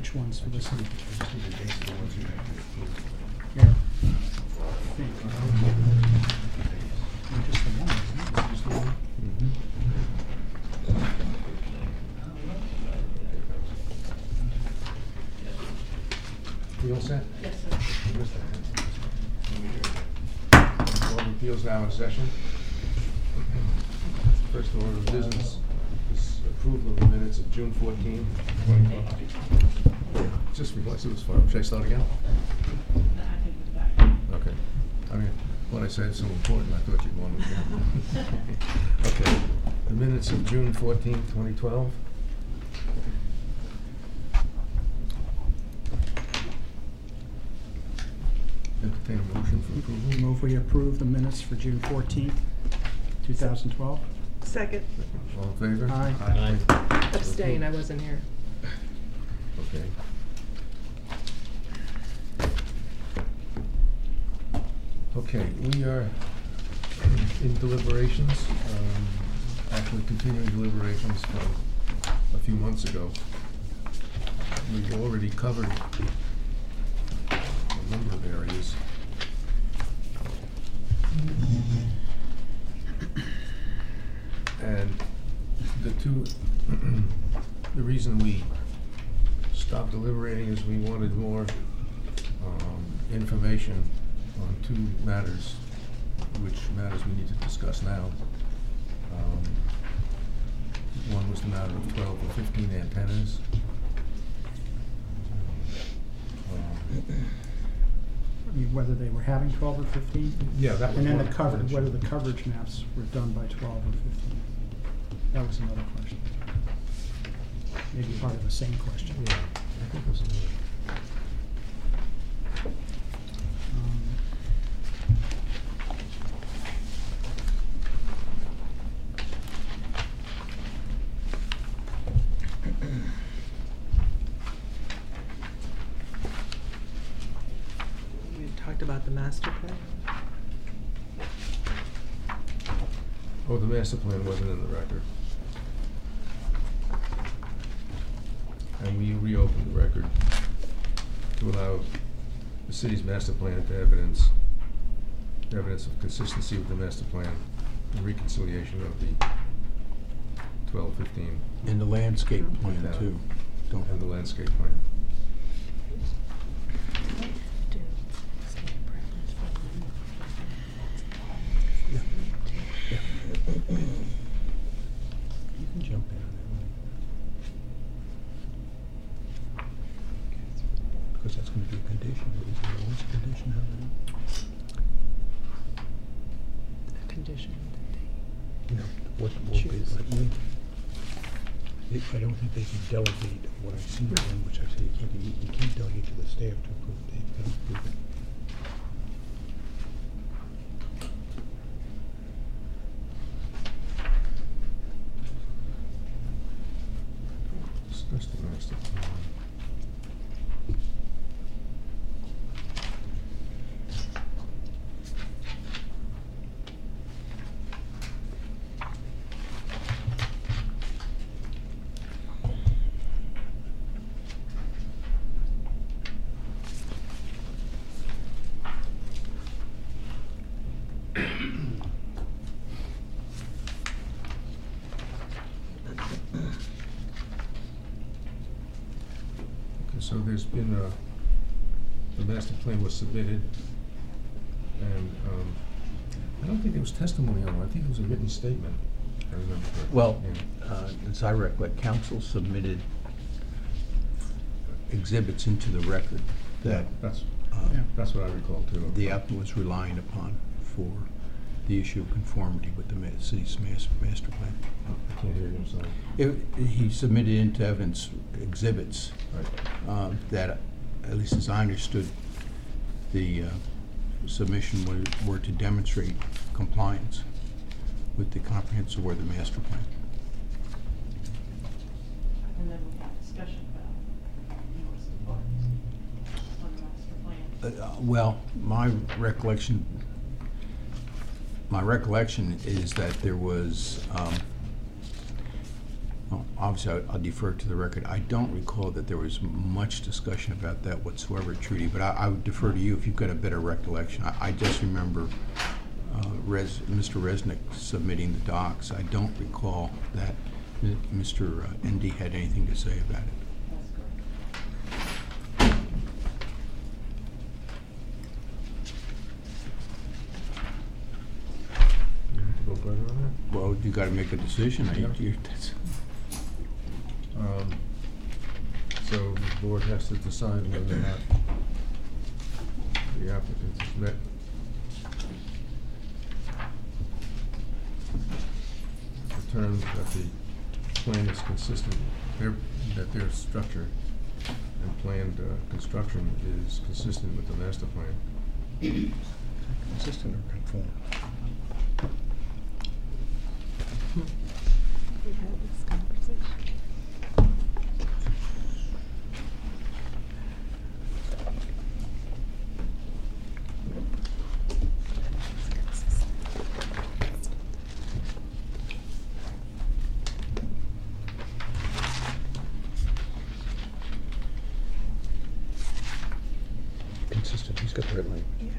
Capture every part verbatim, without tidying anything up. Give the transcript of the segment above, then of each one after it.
Which ones for this one? Just need the dates of the ones you have to approve. Here. I think. Or just the one, isn't it? Just the one? Mm-hmm. You all set? Yes, sir. Board of Appeals now in session. First order of business is approval of the minutes of June fourteenth, twenty twelve. Just realized it was far. Should I start again? I think it's back. Okay. I mean, what I said is so important, I thought you'd want to again. Okay. The minutes of June fourteenth, twenty twelve. Entertain a motion for approval. Move we approve the minutes for June fourteenth, two thousand twelve. Second. All in favor? Aye. Aye. Abstain, I wasn't here. Okay. Okay, we are in deliberations, um, actually continuing deliberations from a few months ago. We've already covered a number of areas. And the two, the reason we stopped deliberating is we wanted more um, information on two matters, which matters we need to discuss now. Um, one was the matter of twelve or fifteen antennas. Um, I mean, whether they were having twelve or fifteen? Yeah, that was And then one the coverage, question. whether the coverage maps were done by twelve or fifteen. That was another question. Maybe part of the same question. Yeah, I think it was another. Um, We had talked about the master plan. Oh, the master plan wasn't in the record. And we reopened the record to allow the city's master plan to evidence, evidence of consistency with the master plan and reconciliation of the twelve fifteen And the landscape plan Yeah. too. Don't and the landscape plan. Yeah. Yeah. You can jump in on that one. Because that's going to be a condition. Is there always a condition on A condition that? You know, what will be Choose. like me. They- I don't think they can delegate what I've seen Right. done, which I say you can't, you, you can't delegate to the staff to approve it. They've got to approve it. Discuss the master plan. Okay, so there's been a, the master plan was submitted, and um, I don't think there was testimony on it. I think it was a written statement, if I remember correctly. Well, Yeah. uh, as I recollect, council submitted exhibits into the record that That's, uh, Yeah. that's what I recall too. the applicant was relying upon for the issue of conformity with the ma- city's mas- master plan. I can't hear you, I'm sorry. It, he submitted into evidence exhibits Right. um, that, at least as I understood, the uh, submission were, were to demonstrate compliance with the comprehensive or the master plan. And then we had discussion about notice of parties on the master plan. Uh, well, my recollection, my recollection is that there was um, Well, obviously, I- I'll defer to the record. I don't recall that there was much discussion about that whatsoever, Trudy, but I, I would defer to you if you've got a better recollection. I, I just remember uh, Res, Mister Resnick submitting the docs. I don't recall that M- Mister Indy had anything to say about it. That's correct. You want to go further on Well, you got to make a decision. I- Yeah. you- that's- that? Um, so the board has to decide whether or not the applicant has met the terms that the plan is consistent, their, that their structure and planned uh, construction is consistent with the master plan. Consistent or conform? We had this conversation. Consistent, he's got the red line. Yeah.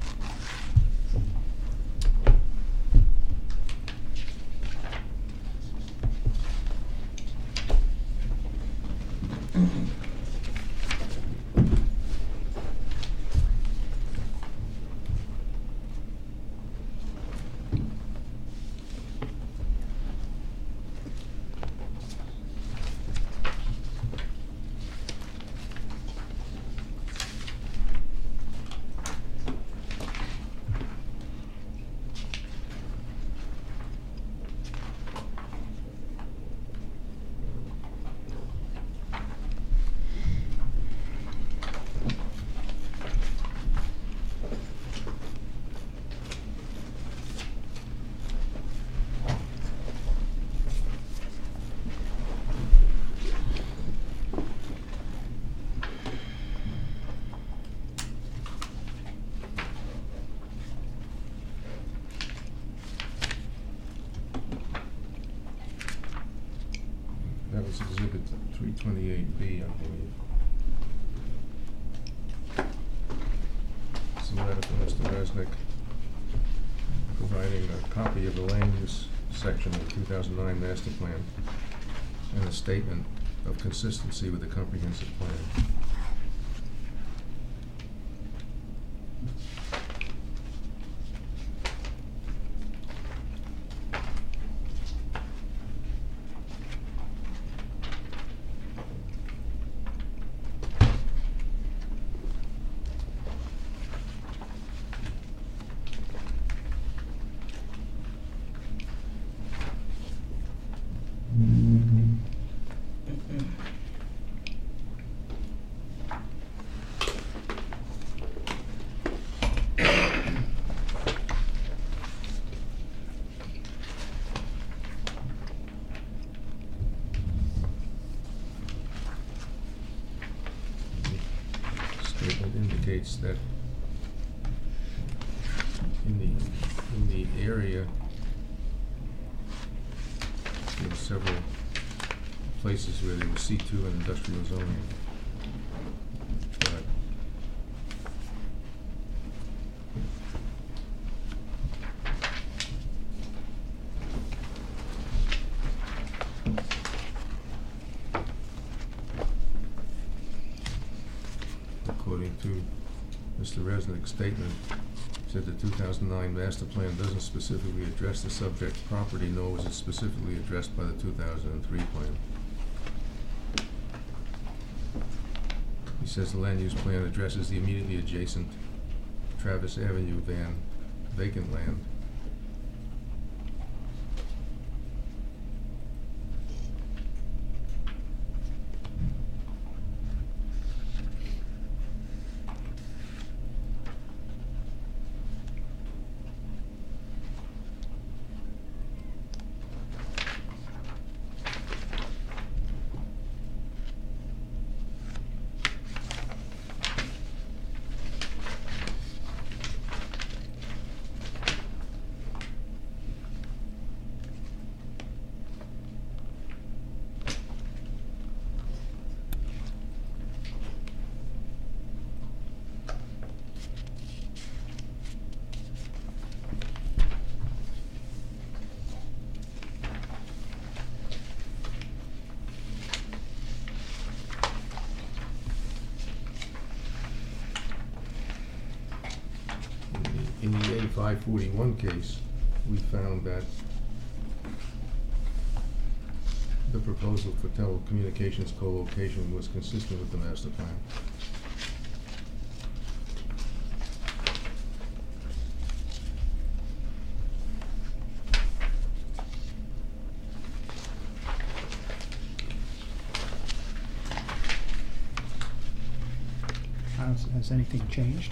That was exhibit three twenty-eight B, I believe. It's a letter from Mister Resnick providing a copy of the land use section of the two thousand nine master plan and a statement of consistency with the comprehensive plan. Statement indicates that in the, in the area, there were several places where there was C two and industrial zoning. But according to Mister Resnick's statement, said the two thousand nine master plan doesn't specifically address the subject property, nor was it specifically addressed by the two thousand three plan. He says the land use plan addresses the immediately adjacent Travis Avenue van vacant land. five forty-one case, we found that the proposal for telecommunications co-location was consistent with the master plan. Has, has anything changed?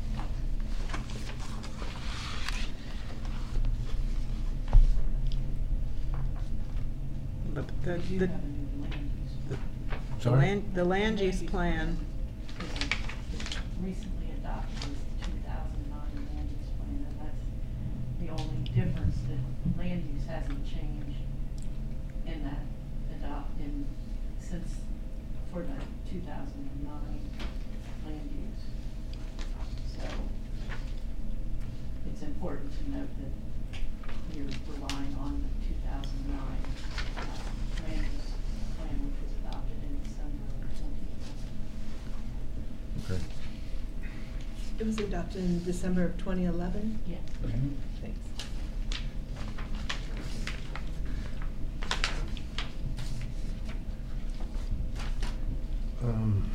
But the, We do the, have a new land use. the Sorry? land, the land use plan, Is recently adopted is the two thousand nine land use plan, and that's the only difference, that land use hasn't changed in that adopt, in, since, for the two thousand nine land use. So, it's important to note that you're relying on the two thousand nine uh, land use plan, which was adopted in December of twenty eleven. Okay. It was adopted in December of twenty eleven? Yeah. Thanks. Um,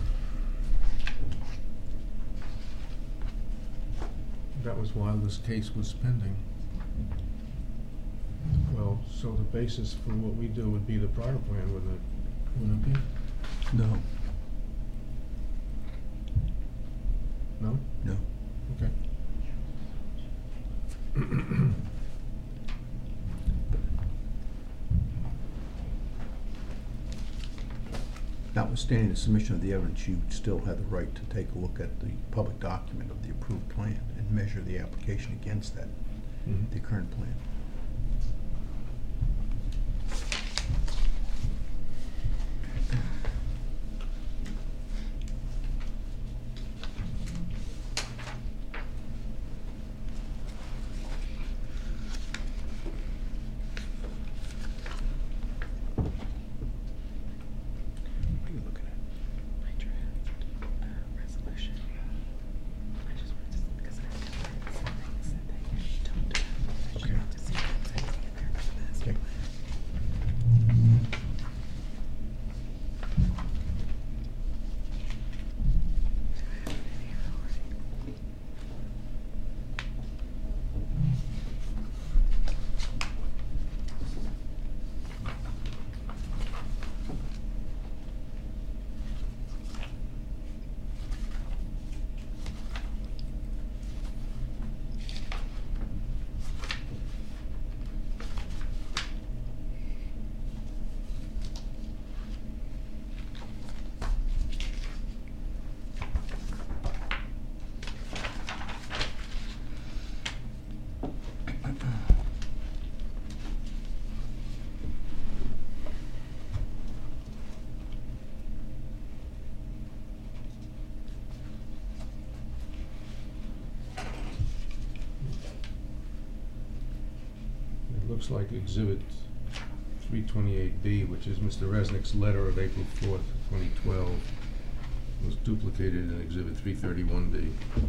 that was while this case was pending. Well, so the basis for what we do would be the prior plan, wouldn't it? Wouldn't it be? No, No? no. Okay. Notwithstanding the submission of the evidence, you still have the right to take a look at the public document of the approved plan and measure the application against that, Mhm. the current plan. What are you looking at? my draft, uh, resolution. I just wanted to, because I have some things that they talked about. I just Okay. wanted to see if there's anything in there for the master Okay. plan. Do I have it in here already? It looks like exhibit three twenty-eight B, which is Mister Resnick's letter of April fourth, twenty twelve, was duplicated in exhibit three thirty-one B.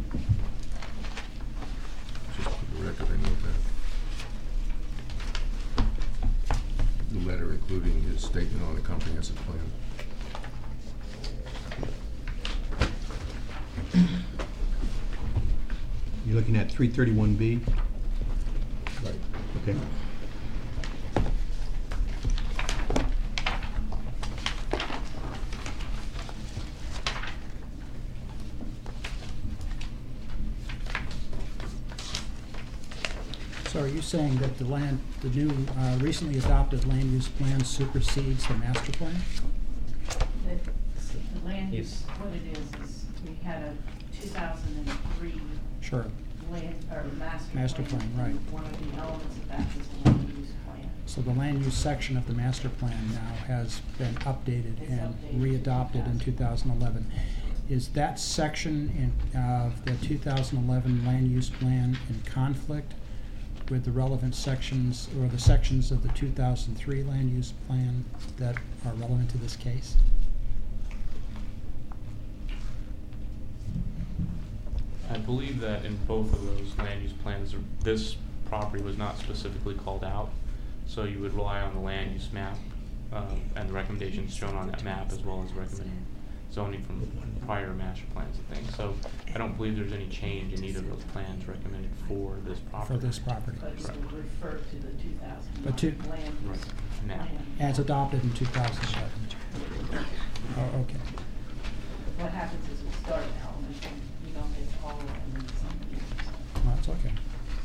Just for the record, I note that. The letter including his statement on the comprehensive plan. You're looking at three thirty-one B? Right. Okay. So are you saying that the land, the new, uh, recently adopted land use plan supersedes the master plan? The, the land use, what it is, is we had a two thousand and three Sure. land, or master plan. Master plan, right. and one of the elements of that is the land use plan. So the land use section of the master plan now has been updated It's and updated to readopted in two thousand eleven. Is that section in, of the two thousand eleven land use plan in conflict with the relevant sections, or the sections of the two thousand three land use plan that are relevant to this case? I believe that in both of those land use plans, this property was not specifically called out. So you would rely on the land use map, um, and the recommendations shown on that map, as well as recommended zoning from prior master plans and things. So I don't believe there's any change in either of those plans recommended for this property. For this property. But it Right. will refer to the two thousand But to- nine land use Right. Map. plan. As adopted in two thousand seven. Oh, okay. What happens is we start at element, and we don't get all of them in some years. Well, that's okay.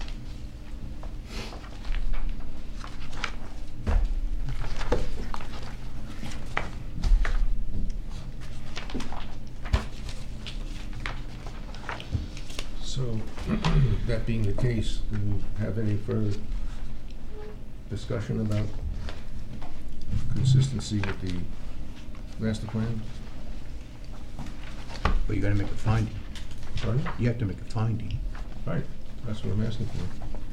So, that being the case, do you have any further discussion about consistency with the master plan? But you gotta make a finding. Pardon? You have to make a finding. Right, that's what I'm asking for.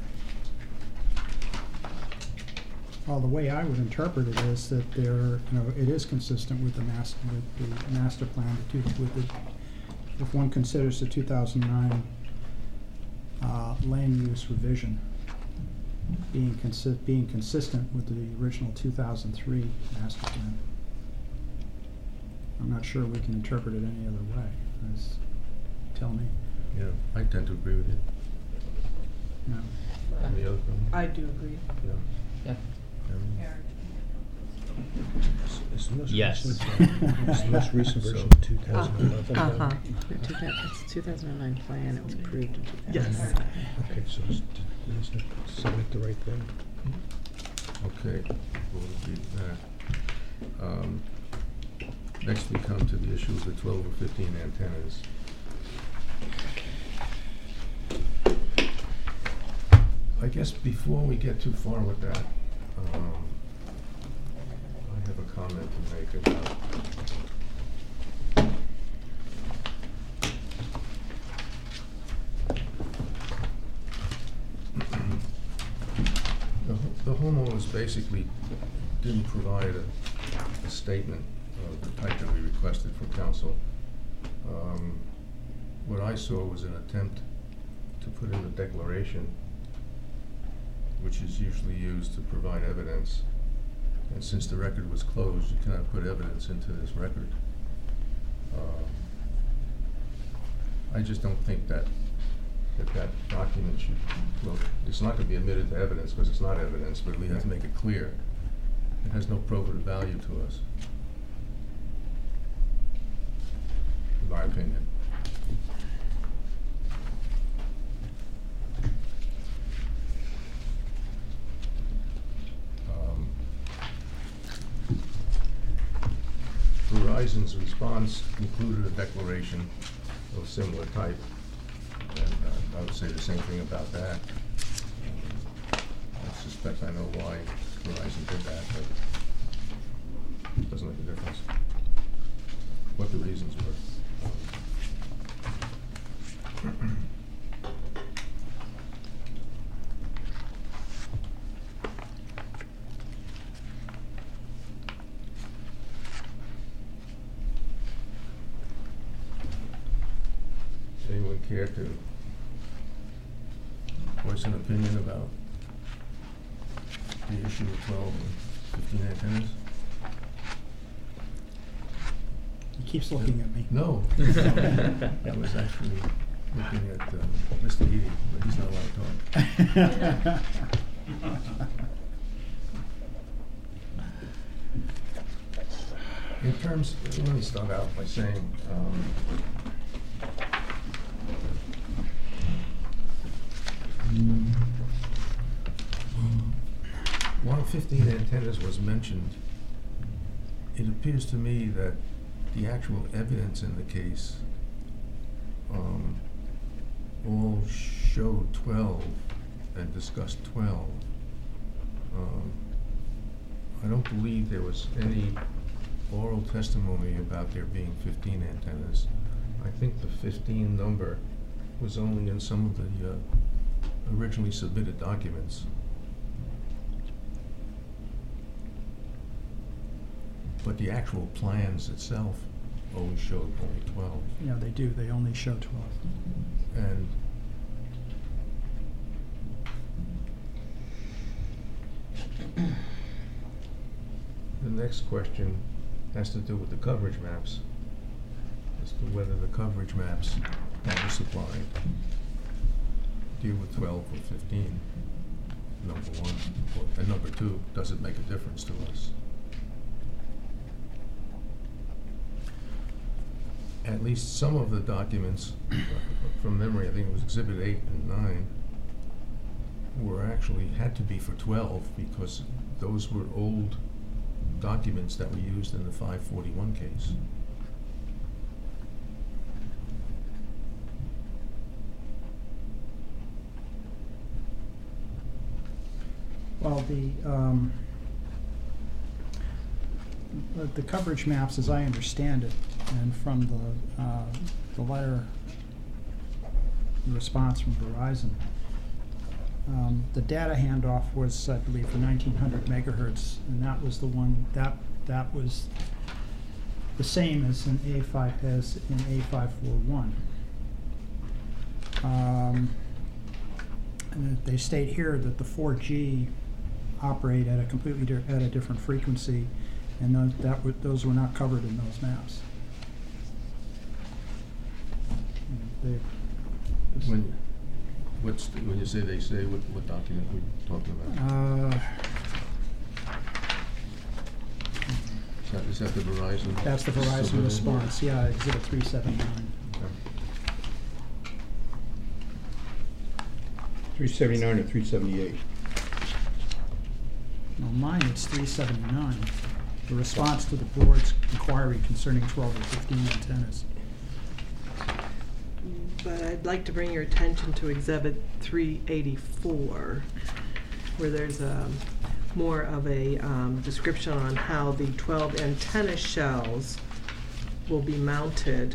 Well, the way I would interpret it is that there, you know, it is consistent with the master, with the master plan, the two, with the, if one considers the two thousand nine uh, land use revision being consi- being consistent with the original two thousand three master plan. I'm not sure we can interpret it any other way. That's- Tell me, Yeah, I tend to agree with you. you know. Any other comment? I do agree. Yeah. Yeah. Everyone? Eric, It's the most Yes. recent, it's the most recent So- version of two thousand eleven. Uh-huh. It's two thousand nine plan, it was approved in two thousand. Yes. Okay, so it's, isn't it submit the right thing? Okay, we'll repeat that. Um, Next, we come to the issue of the twelve or fifteen antennas. I guess before we get too far with that, um, I have a comment to make about the ho- the homeowners basically didn't provide a, a statement of the type that we requested from council. Um, What I saw was an attempt to put in a declaration, which is usually used to provide evidence. And since the record was closed, you cannot put evidence into this record. Um, I just don't think that, that that document should, well, it's not gonna be admitted to evidence, because it's not evidence, but we have to make it clear. It has no probative value to us, in my opinion. Um, Verizon's response included a declaration of a similar type, and uh, I would say the same thing about that. I suspect I know why Verizon did that, but it doesn't make a difference what the reasons were. Anyone care to voice an opinion about the issue of twelve and fifteen antennas? He keeps looking at me. No. I was actually looking at uh, Mister Eady, but he's not allowed to talk. In terms, let me start out by saying, um, while fifteen antennas was mentioned, it appears to me that the actual evidence in the case um, all showed twelve and discussed twelve. Um, I don't believe there was any oral testimony about there being fifteen antennas. I think the fifteen number was only in some of the uh, originally submitted documents. But the actual plans itself always showed only twelve. Yeah, they do, they only show twelve. And the next question has to do with the coverage maps, as to whether the coverage maps that were supplied deal with twelve or fifteen, number one. Or- And number two, does it make a difference to us? At least some of the documents, from memory, I think it was exhibit eight and nine, were actually, had to be for twelve, because those were old documents that were used in the five forty-one case. Well, the, um, the- the coverage maps, as I understand it, and from the, uh, the letter, the response from Verizon, um, the data handoff was, I believe, for nineteen hundred megahertz, and that was the one, that, that was the same as in A five, as in A five forty-one. Um, and they state here that the four G operate at a completely di- at a different frequency, and those, that were, those were not covered in those maps. They, this- When, what's, the- when you say they say, what, what document are we talking about? uh, Is that, is that the Verizon? that's the Verizon submitted? response, yeah, exhibit three seventy-nine. Okay. three seventy-nine or three seventy-eight? On mine, it's three seventy-nine, the response to the board's inquiry concerning twelve or fifteen antennas. But I'd like to bring your attention to exhibit three eighty-four, where there's a, more of a um, description on how the twelve antenna shells will be mounted.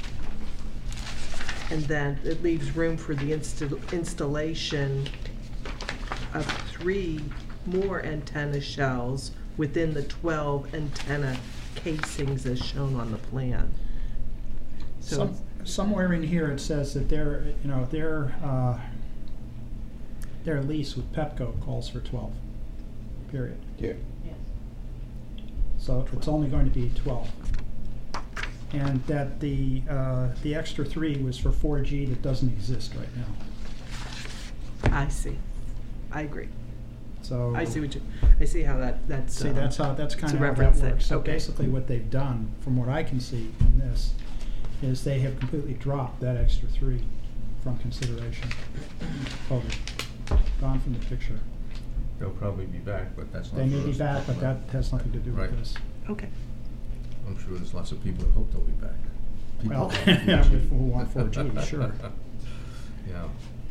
And then it leaves room for the insta- installation of three more antenna shells within the twelve antenna casings as shown on the plan. So Some, it's- somewhere in here it says that their, you know, their, uh, their lease with Pepco calls for twelve, period. Yeah. Yes. So it's only going to be twelve. And that the, uh, the extra three was for four G that doesn't exist right now. I see. I agree. So. I see what you, I see how that, that's. See, uh, that's how, that's kind it's of a how that reference there. works. So Okay. basically what they've done, from what I can see in this, is they have completely dropped that extra three from consideration. Over, gone from the picture. They'll probably be back, but that's not They for may be us to back, talk but that about. has nothing to do with Right. this. Okay. I'm sure there's lots of people that hope they'll be back. People Well, who want yeah, four G. who want four G, sure. Yeah.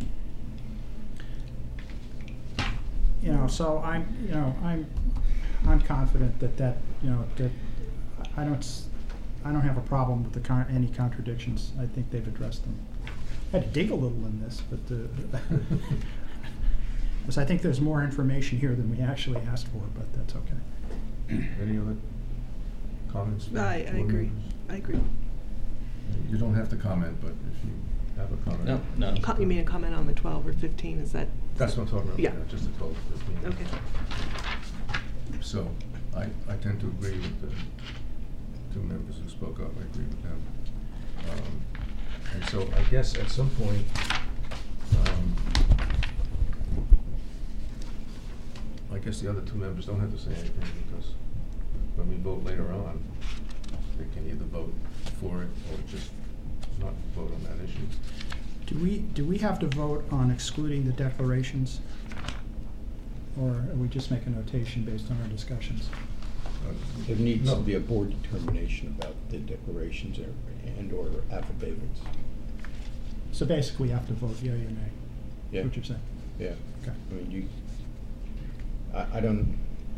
You know, so I'm, you know, I'm, I'm confident that that, you know, that, I don't, s- I don't have a problem with the con, any contradictions. I think they've addressed them. I had to dig a little in this, but, uh, because I think there's more information here than we actually asked for, but that's okay. Any other comments? from I, I board agree. members? I agree. You don't have to comment, but if you have a comment. No, no. Co- You mean a comment on the twelve or fifteen, is that? That's what I'm talking about, Yeah. yeah, just the twelve, fifteen. Okay. So, I, I tend to agree with the two members who spoke up, I agree with them. Um, And so I guess at some point, um, I guess the other two members don't have to say anything, because when we vote later on, they can either vote for it or just not vote on that issue. Do we, do we have to vote on excluding the declarations? Or are we just make a notation based on our discussions? Uh, There needs no. to be a board determination about the declarations or, and/or affidavits. So basically, we have to vote yea or nay. Yeah. What you're saying? Yeah. Okay. I mean, you, I, I don't,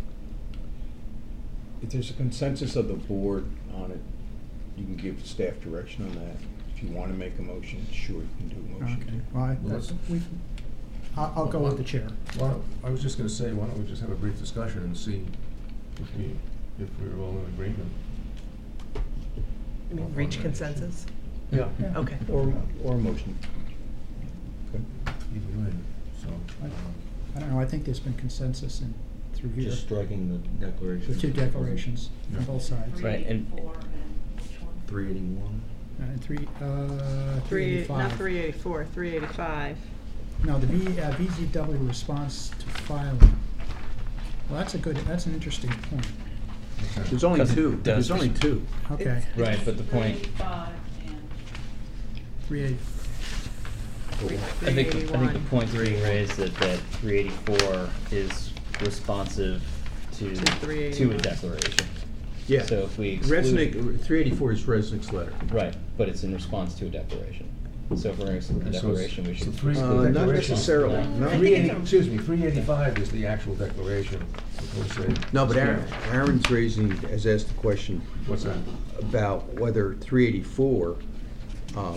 if there's a consensus of the board on it, you can give staff direction on that. If you want to make a motion, sure, you can do a Okay, motion. well, I, Well, that's, let's- we, I'll, I'll go with the chair. Why don't- I was just gonna say, why don't we just have a brief discussion and see if we, if we're all in agreement? I mean, on reach that consensus? Yeah. Yeah. Okay. Or, or a motion. Okay. issue. Either way, so. I- um, I don't know, I think there's been consensus in, through here. Just striking the declaration. The two declarations on Yeah. both sides. Three Right, and- eighty-four and which one? Three eighty-one. Uh, And three, uh, three Three, eighty-five. not three eighty-four, three eighty-five. No, the V, uh, V Z W response to filing. Well, that's a good, that's an interesting point. okay. There's only 'Cause it two, does there's only res- two. Okay, Right, but the point, three eighty-five and three eighty, Three I think, I think the eighty-one. point being raised that, that three eighty-four is responsive to, To three to a eighty-one. declaration. Yeah. So if we exclude. Resnick, three eighty-four is Resnick's letter. Right, but it's in response to a declaration. So if we're gonna exclude the So it's- declaration, we so should. three- Uh, the not declaration- necessarily, No. no. I think Three it's eighty, a- excuse me, three eighty-five is the actual declaration, before say. No, but Aaron, Aaron's raising, has asked the question What's that? about whether three eighty-four um,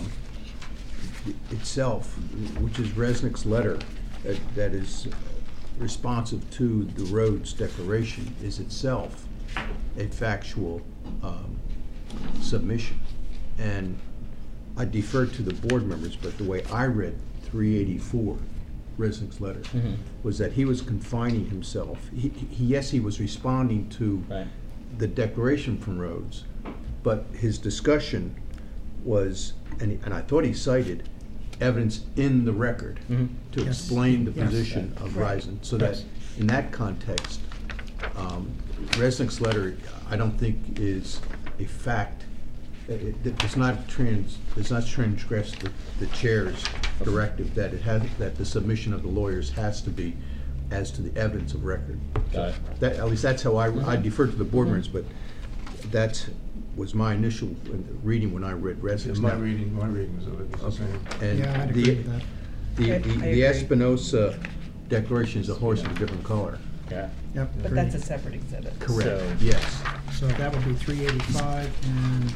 itself, which is Resnick's letter, that, that is responsive to the road's declaration, is itself a factual um, submission. And I defer to the board members, but the way I read three eighty-four, Resnick's letter, Mhm. was that he was confining himself. He, he, yes, he was responding to Right. the declaration from Rhodes, but his discussion was, and, and I thought he cited evidence in the record Mhm. to Yes. explain the Yes. position of Right. Risen, so that Yes. in that context, um, Resnick's letter, I don't think is a fact. It, it- it does not trans, does not transgress the, the chair's directive that it has, that the submission of the lawyers has to be as to the evidence of record. Got it. That, at least that's how I, I Mhm. defer to the board Mhm. members, but that was my initial reading when I read Resnick's. My Now- reading, my reading was of it was the same. And yeah, I'd the- agree with that. The, I- the, I the agree. Espinosa declaration is a horse of a different color. Yeah. Yep. But that's a separate exhibit. Correct, So- yes. So that would be three eighty-five and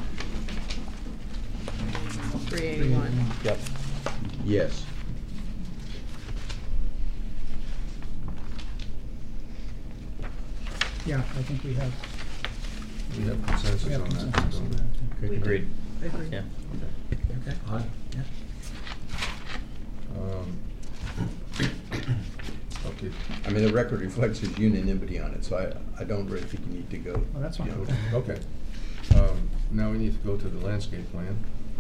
Three three eighty-one. eighty-one. Yep. Yes. Yeah, I think we have, We have consensus we have on that. consensus on don't that. we? too. Agreed. I agree. Yeah. Okay. Aye. Yeah. Um, Okay, I mean, the record reflects his unanimity on it, so I, I don't really think you need to go. Well, that's fine. you know, okay. Um, Now we need to go to the landscape plan.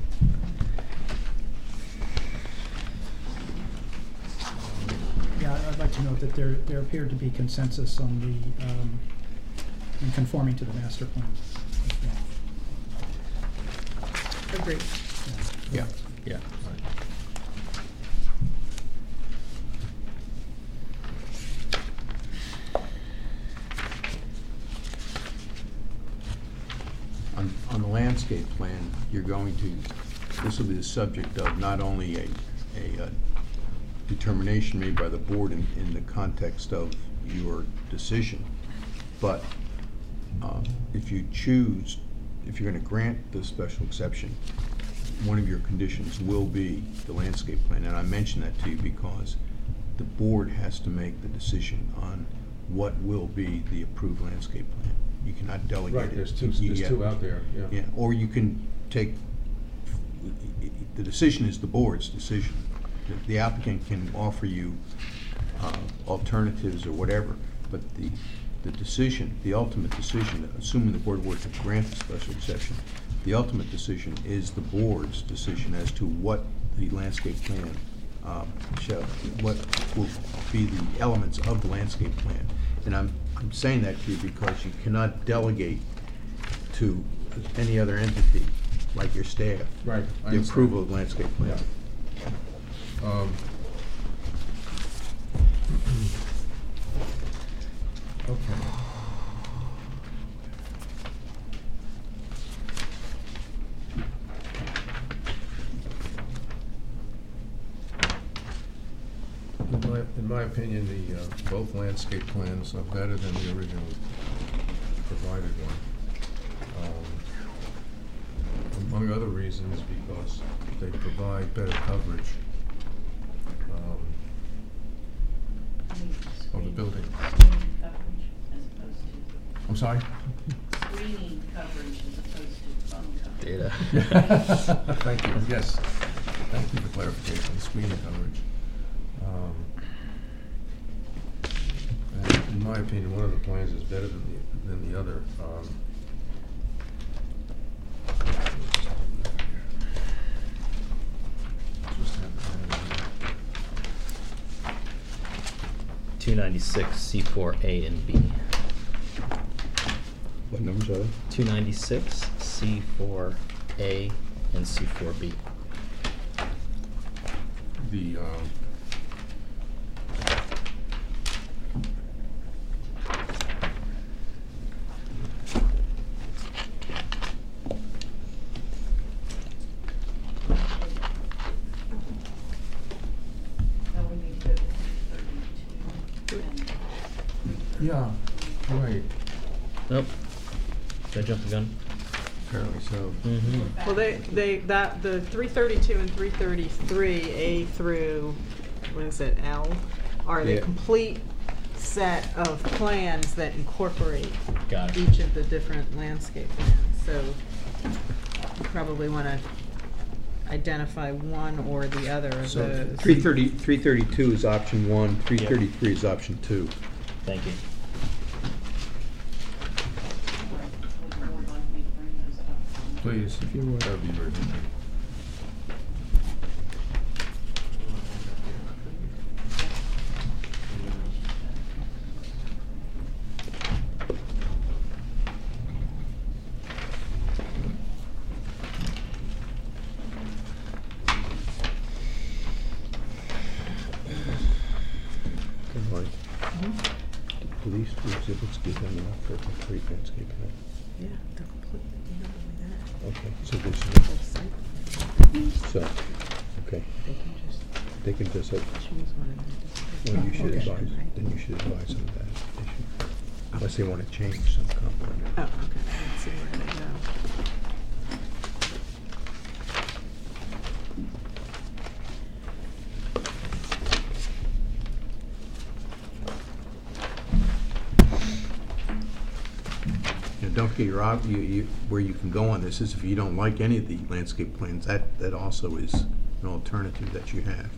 Yeah, I'd like to note that there, there appeared to be consensus on the, um, in conforming to the master plan. Agreed. Yeah. Yeah. On, on the landscape plan, you're going to, this will be the subject of not only a, a uh, determination made by the board in, in the context of your decision, but uh, if you choose, if you're gonna grant the special exception, one of your conditions will be the landscape plan. And I mention that to you because the board has to make the decision on what will be the approved landscape plan. You cannot delegate it. Right, there's two, You- there's yeah. two out there, yeah. Yeah, or you can take, the decision is the board's decision. The- The applicant can offer you uh, alternatives or whatever, but the, the decision, the ultimate decision, assuming the board were to grant the special exception, the ultimate decision is the board's decision as to what the landscape plan um, shall, what will be the elements of the landscape plan. And I'm, I'm saying that to you because you cannot delegate to any other entity, like your staff, Right, I the understand. approval of the landscape plan. Yeah. Um, Okay. In my, in my opinion, the, uh, both landscape plans are better than the original provided one. Um, Among other reasons, because they provide better coverage um, I mean, of the building. screening coverage as opposed I'm sorry? to, screening coverage as opposed to Data. Thank you, yes. Thank you for clarification, screening coverage. Um, and in my opinion, one of the plans is better than the, than the other. Um, just have- Two ninety-six, C four A and B. What numbers are they? Two ninety-six, C four A and C four B. The, um, Now we need to go to thirty-two and. yeah, right. Nope. Did I jump the gun? Apparently so. Mm-hmm. Well, they, they, that, the three thirty-two and three thirty-three, A through, what is it, L, are the Yeah. complete set of plans that incorporate Got it. each of the different landscape plans. So you probably want to identify one or the other of So those. Three thirty, three thirty-two is option one, three thirty-three is option two. Thank you. Would the board like me to bring those up? Please, if you would, that would be very good. Good morning. Do these two exhibits give them enough for a complete landscape plan? Yeah, they're complete, you know, only Okay, so this that. Whole is, site. so, okay, They can just they can just, uh, choose one and then just. well, you should Okay. advise, Right. then you should advise them of that issue. Unless they want to change some component. Oh, okay, let's see where they go. You know, don't forget your, op- you, you, where you can go on this is if you don't like any of the landscape plans, that, that also is an alternative that you have.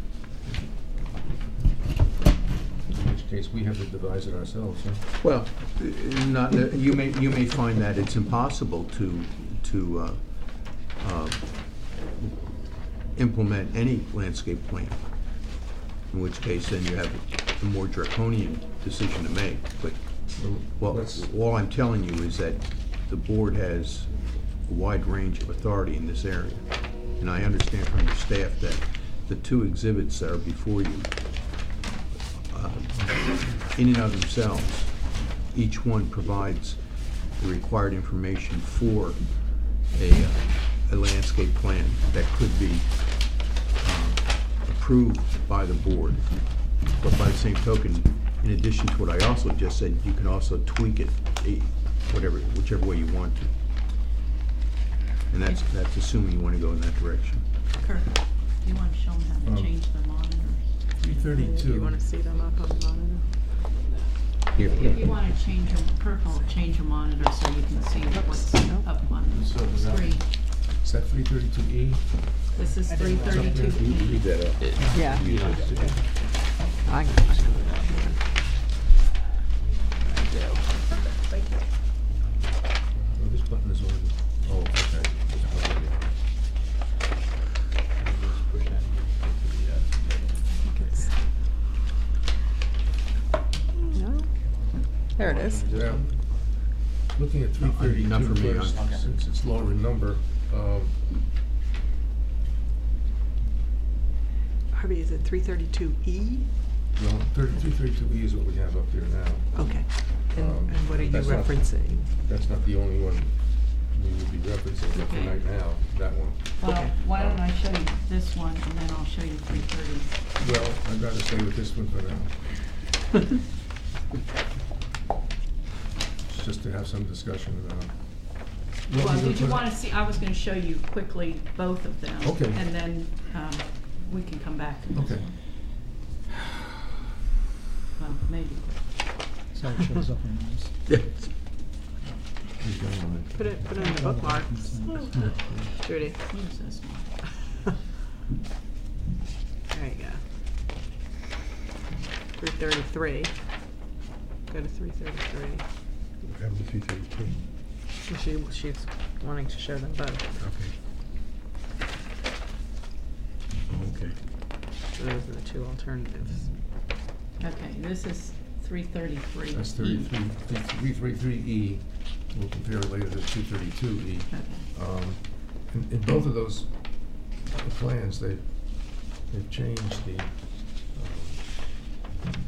In which case, we have to devise it ourselves, huh? Well, uh, not, uh, you may, you may find that it's impossible to, to, uh, uh, implement any landscape plan. In which case, then you have a more draconian decision to make, but well, Let's- all I'm telling you is that the board has a wide range of authority in this area. And I understand from your staff that the two exhibits that are before you, uh, in and of themselves, each one provides the required information for a, uh, a landscape plan that could be uh, approved by the board. But by the same token, in addition to what I also just said, you can also tweak it, eh, whatever, whichever way you want to. And that's, that's assuming you want to go in that direction. Kurt, do you want to show them how Um, to change the monitors? Three Do thirty-two. you want to see them up on the monitor? Here, If you want to change them, Kurt will change your monitor so you can see what's up on So the is that- screen. Is that three thirty-two E? This is three thirty-two Leave E. leave that up. Yeah. Use it. I got it. Oh, this button is on. Oh, okay. This button. No? There it is. Now, looking at three thirty-two Enough for me, first, huh? since it's lower in number, um, Harvey, is it three thirty-two E? well, thirty-three thirty-two E is what we have up here now. Okay. And, Um, and what are you that's not- referencing? That's not the only one we would be referencing up to Okay. right now, that one. Well, Okay. why don't I show you this one and then I'll show you three thirty. Well, I'd rather stay with this one for now. It's just to have some discussion about. what Well, we're did you gonna want to see, I was going to show you quickly both of them. Okay. And then um, we can come back to put- this Okay. one. Well, maybe. So it shows up on those. Yeah. He's got one. Put it, put it in the bookmarks, Judy. Use this one. There you go. Three thirty-three. Go to three thirty-three. What happened to three thirty-two? She, she's wanting to show them both. Okay. Okay. So those are the two alternatives. Okay, this is three thirty-three. That's thirty-three, three thirty-three E. We'll compare it later to two thirty-two E. Okay. Um, in, in both of those plans, they, they've changed the, um,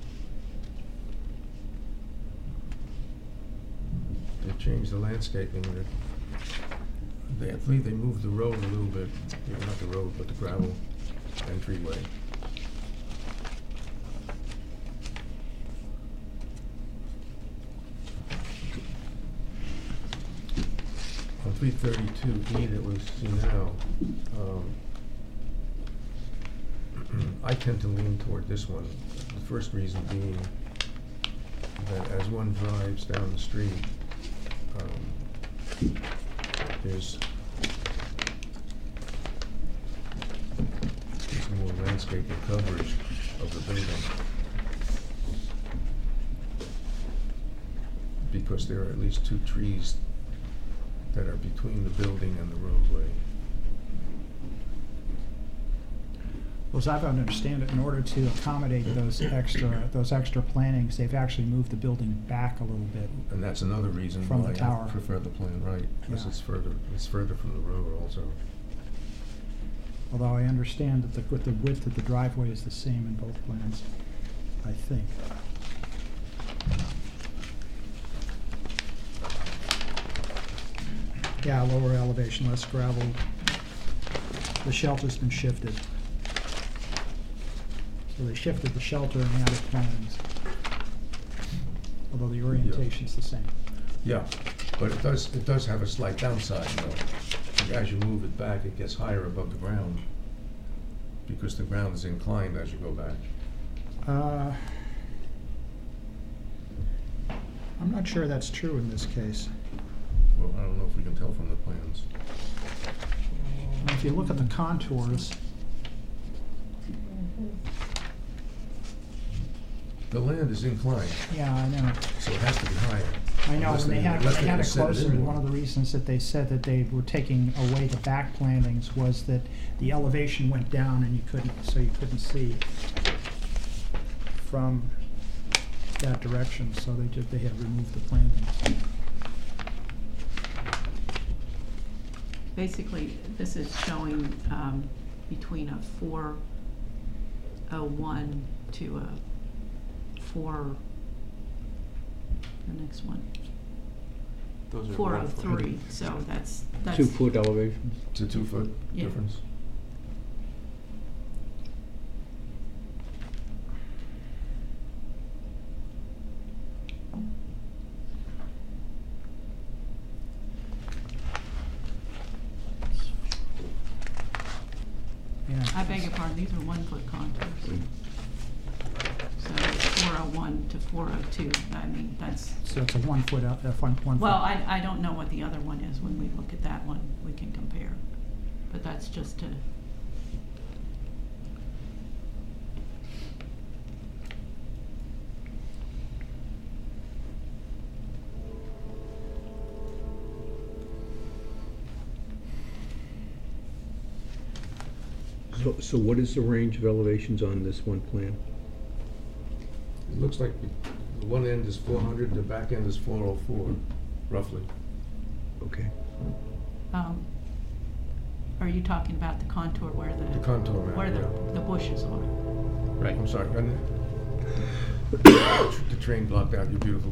they've changed the landscaping. They, I believe they moved the road a little bit, yeah, not the road, but the gravel entryway. On three thirty-two E that we see now, um, I tend to lean toward this one. The first reason being that as one drives down the street, um, there's, there's more landscaping coverage of the building. Because there are at least two trees that are between the building and the roadway. Well, as I understand it, in order to accommodate those extra, those extra plantings, they've actually moved the building back a little bit. And that's another reason From why the tower. I prefer the plan, right? Because Yeah. it's further, it's further from the road also. Although I understand that the, with the width of the driveway is the same in both plans, I think. Yeah, lower elevation, less gravel. The shelter's been shifted. So they shifted the shelter and added plantings. Although the orientation's the same. Yeah, but it does, it does have a slight downside, though. As you move it back, it gets higher above the ground, because the ground is inclined as you go back. Uh, I'm not sure that's true in this case. Well, I don't know if we can tell from the plans. If you look at the contours, The land is inclined, yeah, I know. so it has to be higher. I know, Unless and they had, unless they had it set in closer, and more. one of the reasons that they said that they were taking away the back plantings was that the elevation went down and you couldn't, so you couldn't see from that direction, so they did, they had removed the plantings. Basically, this is showing um, between a four oh one to a four, the next one, Those are four one oh foot. three, so that's, that's. Two foot elevations. It's a two-foot Yeah. difference. Yeah. I beg your pardon, these are one-foot contours. So four oh one to four oh two, I mean, that's, So it's a one foot, out- uh, one, one foot. well, I, I don't know what the other one is. When we look at that one, we can compare. But that's just to, So, so what is the range of elevations on this one plan? It looks like the one end is four hundred, the back end is four oh four, roughly. Okay. um, are you talking about the contour where the? The contour map, Where the, yeah. the bushes are? Right, I'm sorry. and The train blocked out, you're beautiful.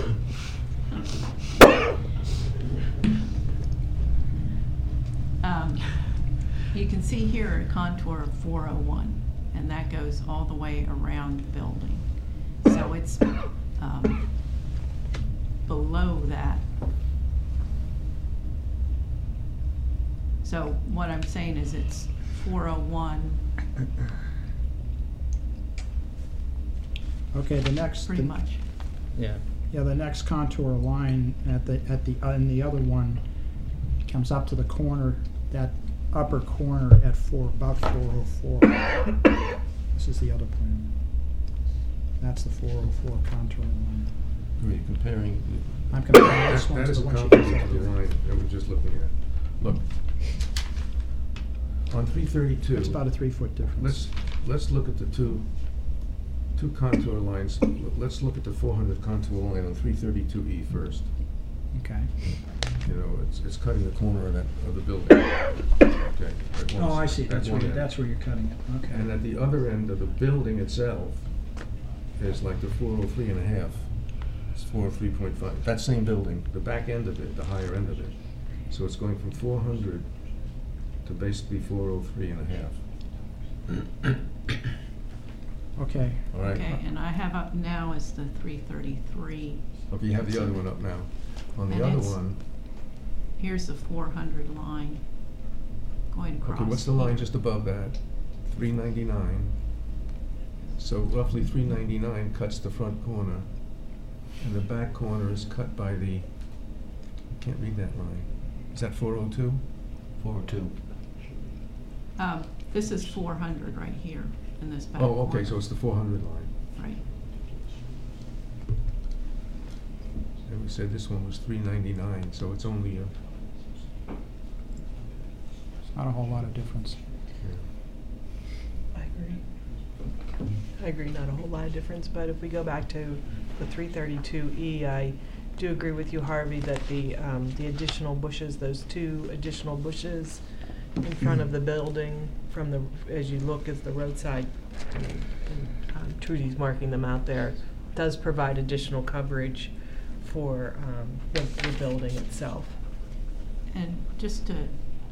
Um, you can see here a contour of four oh one, and that goes all the way around the building. So it's, um, below that. So what I'm saying is it's four oh one, Okay, the next. pretty the- much. Yeah. Yeah, the next contour line at the, at the, uh, in the other one comes up to the corner, that upper corner at four, about four oh four. This is the other plan. That's the four oh four contour line. Are you comparing? I'm comparing That- this one that to is the a one she compliment gives to up the here. line that we're just looking at. Look, on three thirty-two. That's about a three-foot difference. Let's, let's look at the two, two contour lines. L- Let's look at the four hundred contour line on three thirty-two E first. Okay. You know, it's, it's cutting the corner of that, of the building. Okay. at one Oh, I s- see, at that's where, one you- end. that's where you're cutting it, okay. And at the other end of the building itself is like the four oh three and a half. It's four oh three point five. That same building, the back end of it, the higher end of it. So it's going from four hundred to basically four oh three and a half. Okay, All right? Okay, and I have up now is the three thirty-three. Okay, you have the other one up now. On the And other it's- one, Here's the four hundred line going across. okay, what's the line here. just above that? three ninety-nine. So roughly three ninety-nine cuts the front corner, and the back corner is cut by the, I can't read that line. Is that four oh two? four oh two. Um, this is four hundred right here in this back Oh, okay, corner. so it's the four hundred line. Right. And we said this one was three ninety-nine, so it's only a, it's not a whole lot of difference. yeah. I agree. I agree, not a whole lot of difference, but if we go back to the three thirty-two E, I do agree with you, Harvey, that the, um, the additional bushes, those two additional bushes in front of the building from the, as you look as the roadside, and um, Trudy's marking them out there, does provide additional coverage for, um, the, the building itself. And just to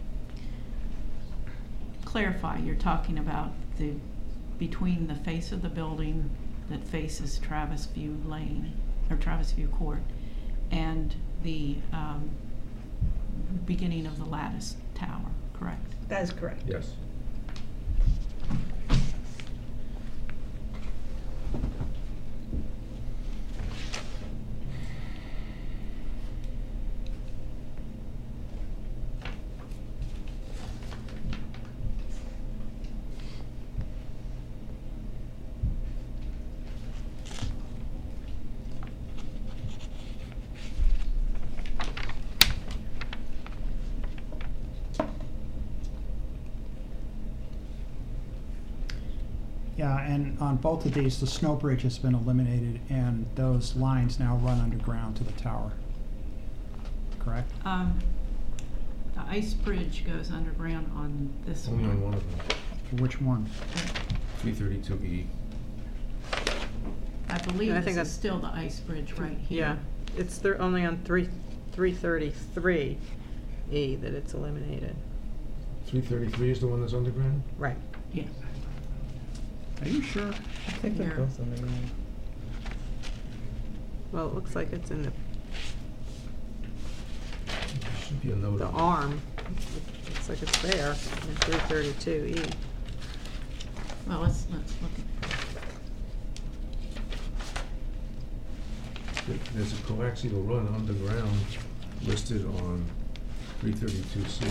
clarify, you're talking about the, between the face of the building that faces Travis View Lane, or Travis View Court, and the, um, beginning of the lattice tower, correct? That is correct. Yes. Yeah, and on both of these, the snow bridge has been eliminated, and those lines now run underground to the tower. Correct? Um, the ice bridge goes underground on this one. Only on one of them. Which one? three thirty-two E. I believe I think this is that's- still the ice bridge right here. Yeah, it's thir- only on three, three thirty-three E that it's eliminated. three thirty-three is the one that's underground? Right. Yeah. Are you sure? I think they're both underground. Well, it looks like it's in the, There should be a note the on it. arm. Looks like it's there in three thirty-two E. Well, let's, let's look at, There- There's a coaxial run underground listed on three thirty-two C.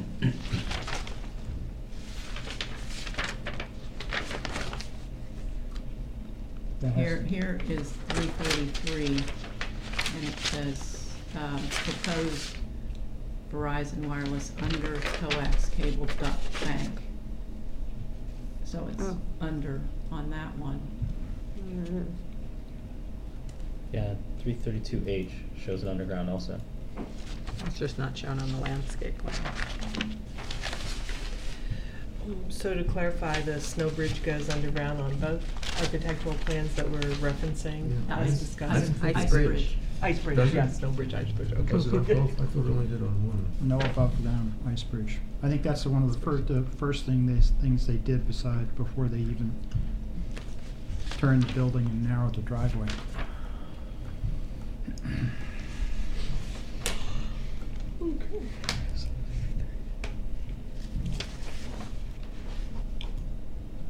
That has- here, here is three thirty-three, and it says, um, proposed Verizon Wireless under coax cable duct bank. So it's Oh. under on that one. Mm-hmm. Yeah, three thirty-two H shows it underground also. It's just not shown on the landscape plan. So to clarify, the snow bridge goes underground on both architectural plans that we're referencing Yeah. as Ice- discussed? Ice Ice bridge. bridge. Ice bridge, Does it? yes, snow bridge, ice bridge, okay. Was it on both? I thought it only did on one. No above ground ice bridge. I think that's the one of the first, the first thing they, things they did beside, before they even turned the building and narrowed the driveway.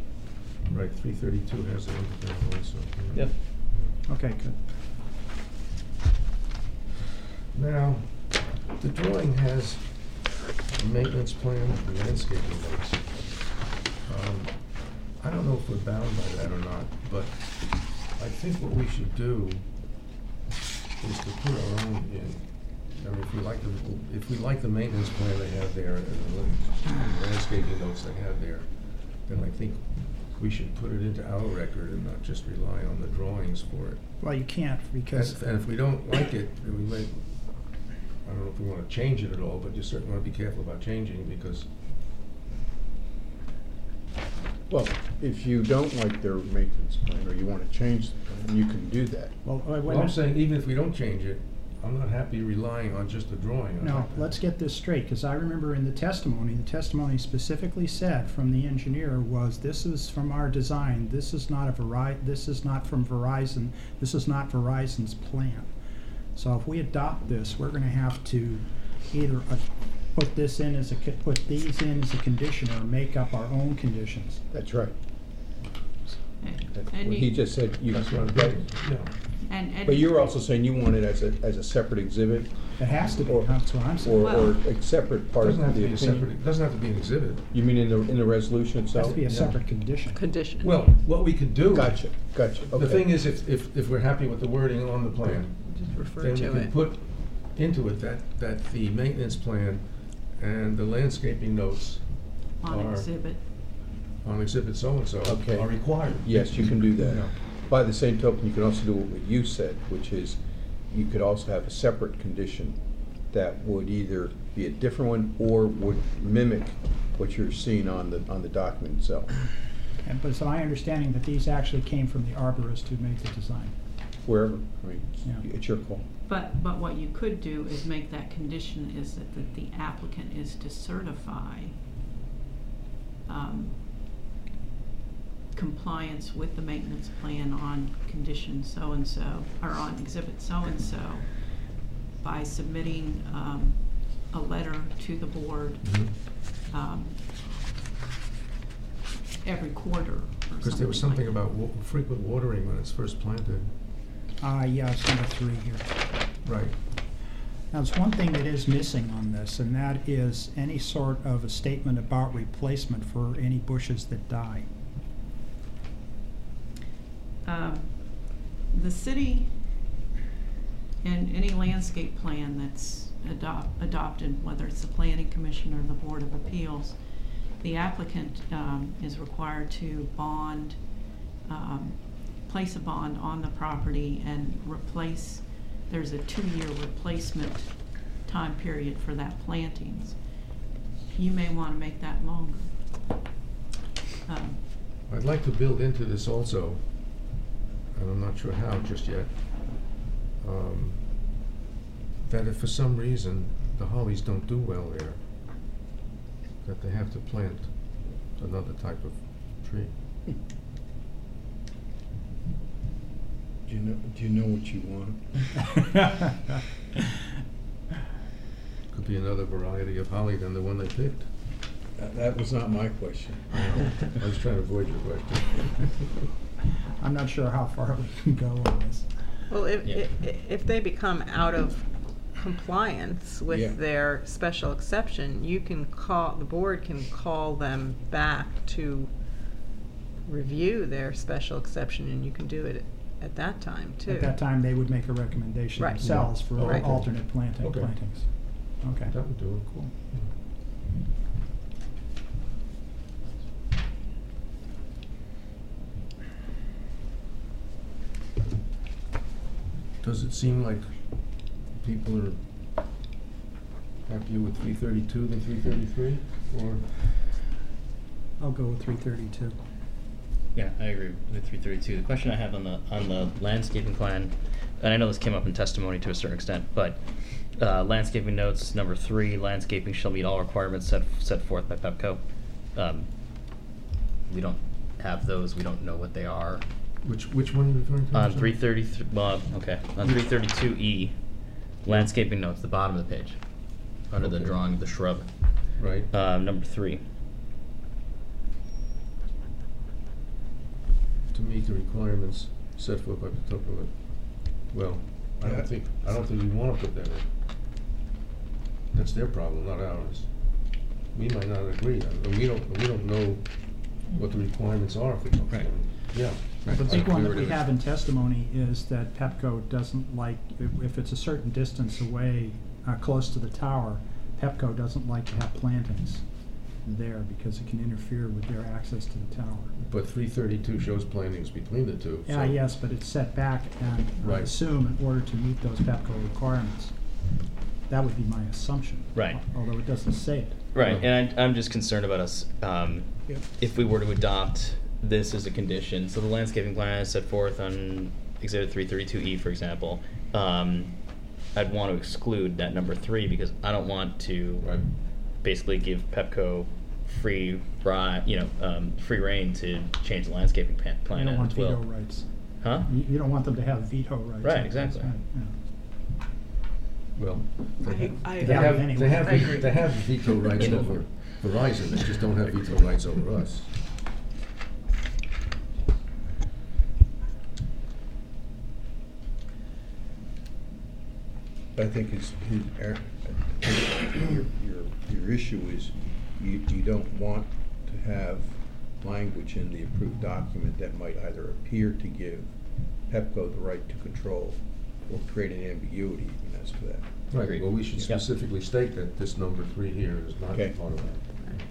Right, three thirty-two has it underground also. yeah. Yep. Okay, good. Now, the drawing has a maintenance plan, landscaping notes. Um, I don't know if we're bound by that or not, but I think what we should do is to put our own in. I mean, if we like the, if we like the maintenance plan they have there, and the landscaping notes they have there, then I think we should put it into our record and not just rely on the drawings for it. Well, you can't, because, And and if we don't like it, then we may, I don't know if we wanna change it at all, but you certainly wanna be careful about changing, because Well, if you don't like their maintenance plan, or you wanna change the plan, you can do that. well, wait, wait a Well, I'm minute. saying, even if we don't change it, I'm not happy relying on just a drawing. I No, like that. let's get this straight, because I remember in the testimony, the testimony specifically said from the engineer was, this is from our design, this is not a Veri, this is not from Verizon, this is not Verizon's plan. So if we adopt this, we're gonna have to either uh, put this in as a, co- put these in as a condition, or make up our own conditions. That's right. That's And what you- he just said, you, That's what I'm that- getting, yeah. And, and. but you're also saying you want it as a, as a separate exhibit, It has to be, Or- that's what I'm saying. or, or a separate part of Doesn't have to the be a separate, opinion? it doesn't have to be an exhibit. You mean in the, in the resolution It has itself? to be a Yeah. separate condition. Condition. Well, what we could do. Gotcha, gotcha, okay. The thing is, if, if, if we're happy with the wording on the plan, Just refer then we to can it. put into it that, that the maintenance plan and the landscaping notes On are- exhibit. on exhibit so-and-so Okay. are required. Yes, you can do that. Yeah. By the same token, you can also do what you said, which is, you could also have a separate condition that would either be a different one or would mimic what you're seeing on the, on the document itself. And, but it's my understanding that these actually came from the arborist who made the design. Wherever, I mean, Yeah. it's your call. But, but what you could do is make that condition is that, that the applicant is to certify um, compliance with the maintenance plan on condition so-and-so, or on exhibit so-and-so, by submitting um, a letter to the board Mhm. um, every quarter or something. Because there was something like about wa- frequent watering when it's first planted. Uh, yeah, it's number three here. Right. Now, there's one thing that is missing on this, and that is any sort of a statement about replacement for any bushes that die. Um, the city and any landscape plan that's adopt, adopted, whether it's the planning commission or the board of appeals, the applicant um, is required to bond, um, place a bond on the property and replace. There's a two-year replacement time period for that plantings. You may want to make that longer. Um, I'd like to build into this also, and I'm not sure how just yet, um, that if for some reason the hollies don't do well there, that they have to plant another type of tree. Do you know, do you know what you want? Could be another variety of holly than the one they picked. That, that was not my question. I know. I was trying to avoid your question. I'm not sure how far we can go on this. Well, if, Yeah. if, if they become out of compliance Yeah. with their special exception, you can call, the board can call them back to review their special exception, and you can do it at that time, too. At that time, they would make a recommendation Right. themselves for Right. alternate planting, Okay. plantings. Okay. That would do it. Cool. Does it seem like people are happier with three thirty-two than three thirty-three, or? I'll go with three thirty-two. Yeah, I agree with three thirty-two. The question I have on the on the landscaping plan, and I know this came up in testimony to a certain extent, but uh, landscaping notes number three: landscaping shall meet all requirements set set forth by Pepco. Um, we don't have those. We don't know what they are. Which, which one are you referring to? On Sorry? three thirty-three, well, okay, on three thirty-two E, landscaping notes, the bottom of the page, under the Okay. drawing of the shrub. Right. Uh, number three. To meet the requirements set forth by Petoka. Well, I Yeah. don't think, I don't think you wanna put that in. that's their problem, not ours. We might not agree, and we don't, we don't know what the requirements are if we don't. Right. Yeah. The Right. big So one we that were we to- have in testimony is that Pepco doesn't like, if- if it's a certain distance away, uh, close to the tower, Pepco doesn't like to have plantings there because it can interfere with their access to the tower. But three thirty-two shows plantings between the two. Yeah, so- yes, but it's set back and I Right. assume in order to meet those Pepco requirements. That would be my assumption. Right. Although it doesn't say it. Right, Yeah. and I, I'm just concerned about us, um, Yep. if we were to adopt this as a condition, so the landscaping plan is set forth on exhibit three thirty-two E, for example, um, I'd want to exclude that number three because I don't want to Right. basically give Pepco free, ri- you know, um, free reign to change the landscaping pa- You plan don't at want its veto will. rights. Huh? You, you don't want them to have veto rights. Right, That's exactly. right, yeah. Well, they I- have, I- they Yeah, have, anyway. they have, I agree. they have veto rights over Verizon, they just don't have veto rights over us. I think his, his, er, your, your, your issue is you, you don't want to have language in the approved document that might either appear to give Pepco the right to control or create an ambiguity even as to that. Right, Agreed. well, we should Yeah. specifically state that this number three here is not Okay. part of that.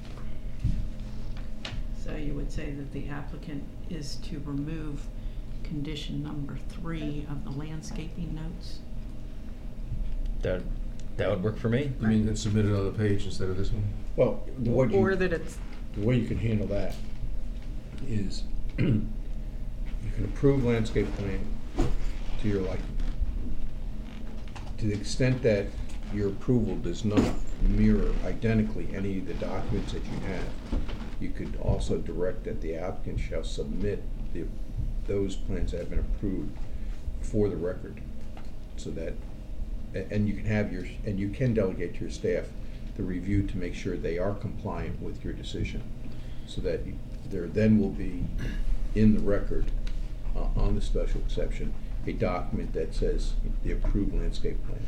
So you would say that the applicant is to remove condition number three of the landscaping notes? That, that would work for me. You mean it's submitted on the page instead of this one? Well, the way Or you, that it's, the way you can handle that is you can approve landscape plan to your liking. To the extent that your approval does not mirror identically any of the documents that you have, you could also direct that the applicant shall submit the, those plans that have been approved for the record, so that, a- and you can have your, and you can delegate to your staff the review to make sure they are compliant with your decision, so that you- there then will be in the record, uh, on the special exception, a document that says the approved landscape plan.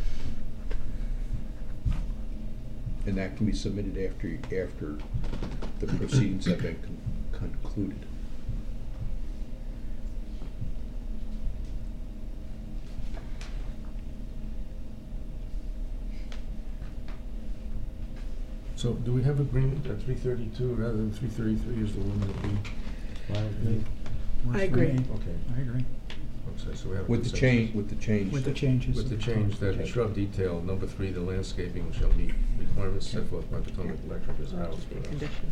And that can be submitted after, you- after the proceedings have been con- concluded. So do we have agreement that three thirty-two rather than three thirty-three is the one that we filed with? Works I for agree. me. Okay, I agree. okay, so we have. a With the consensus. change, with the change. With the changes. With the that- change that in shrub detail, number three, the landscaping shall meet requirements set forth by Potomac Electric as house. a condition.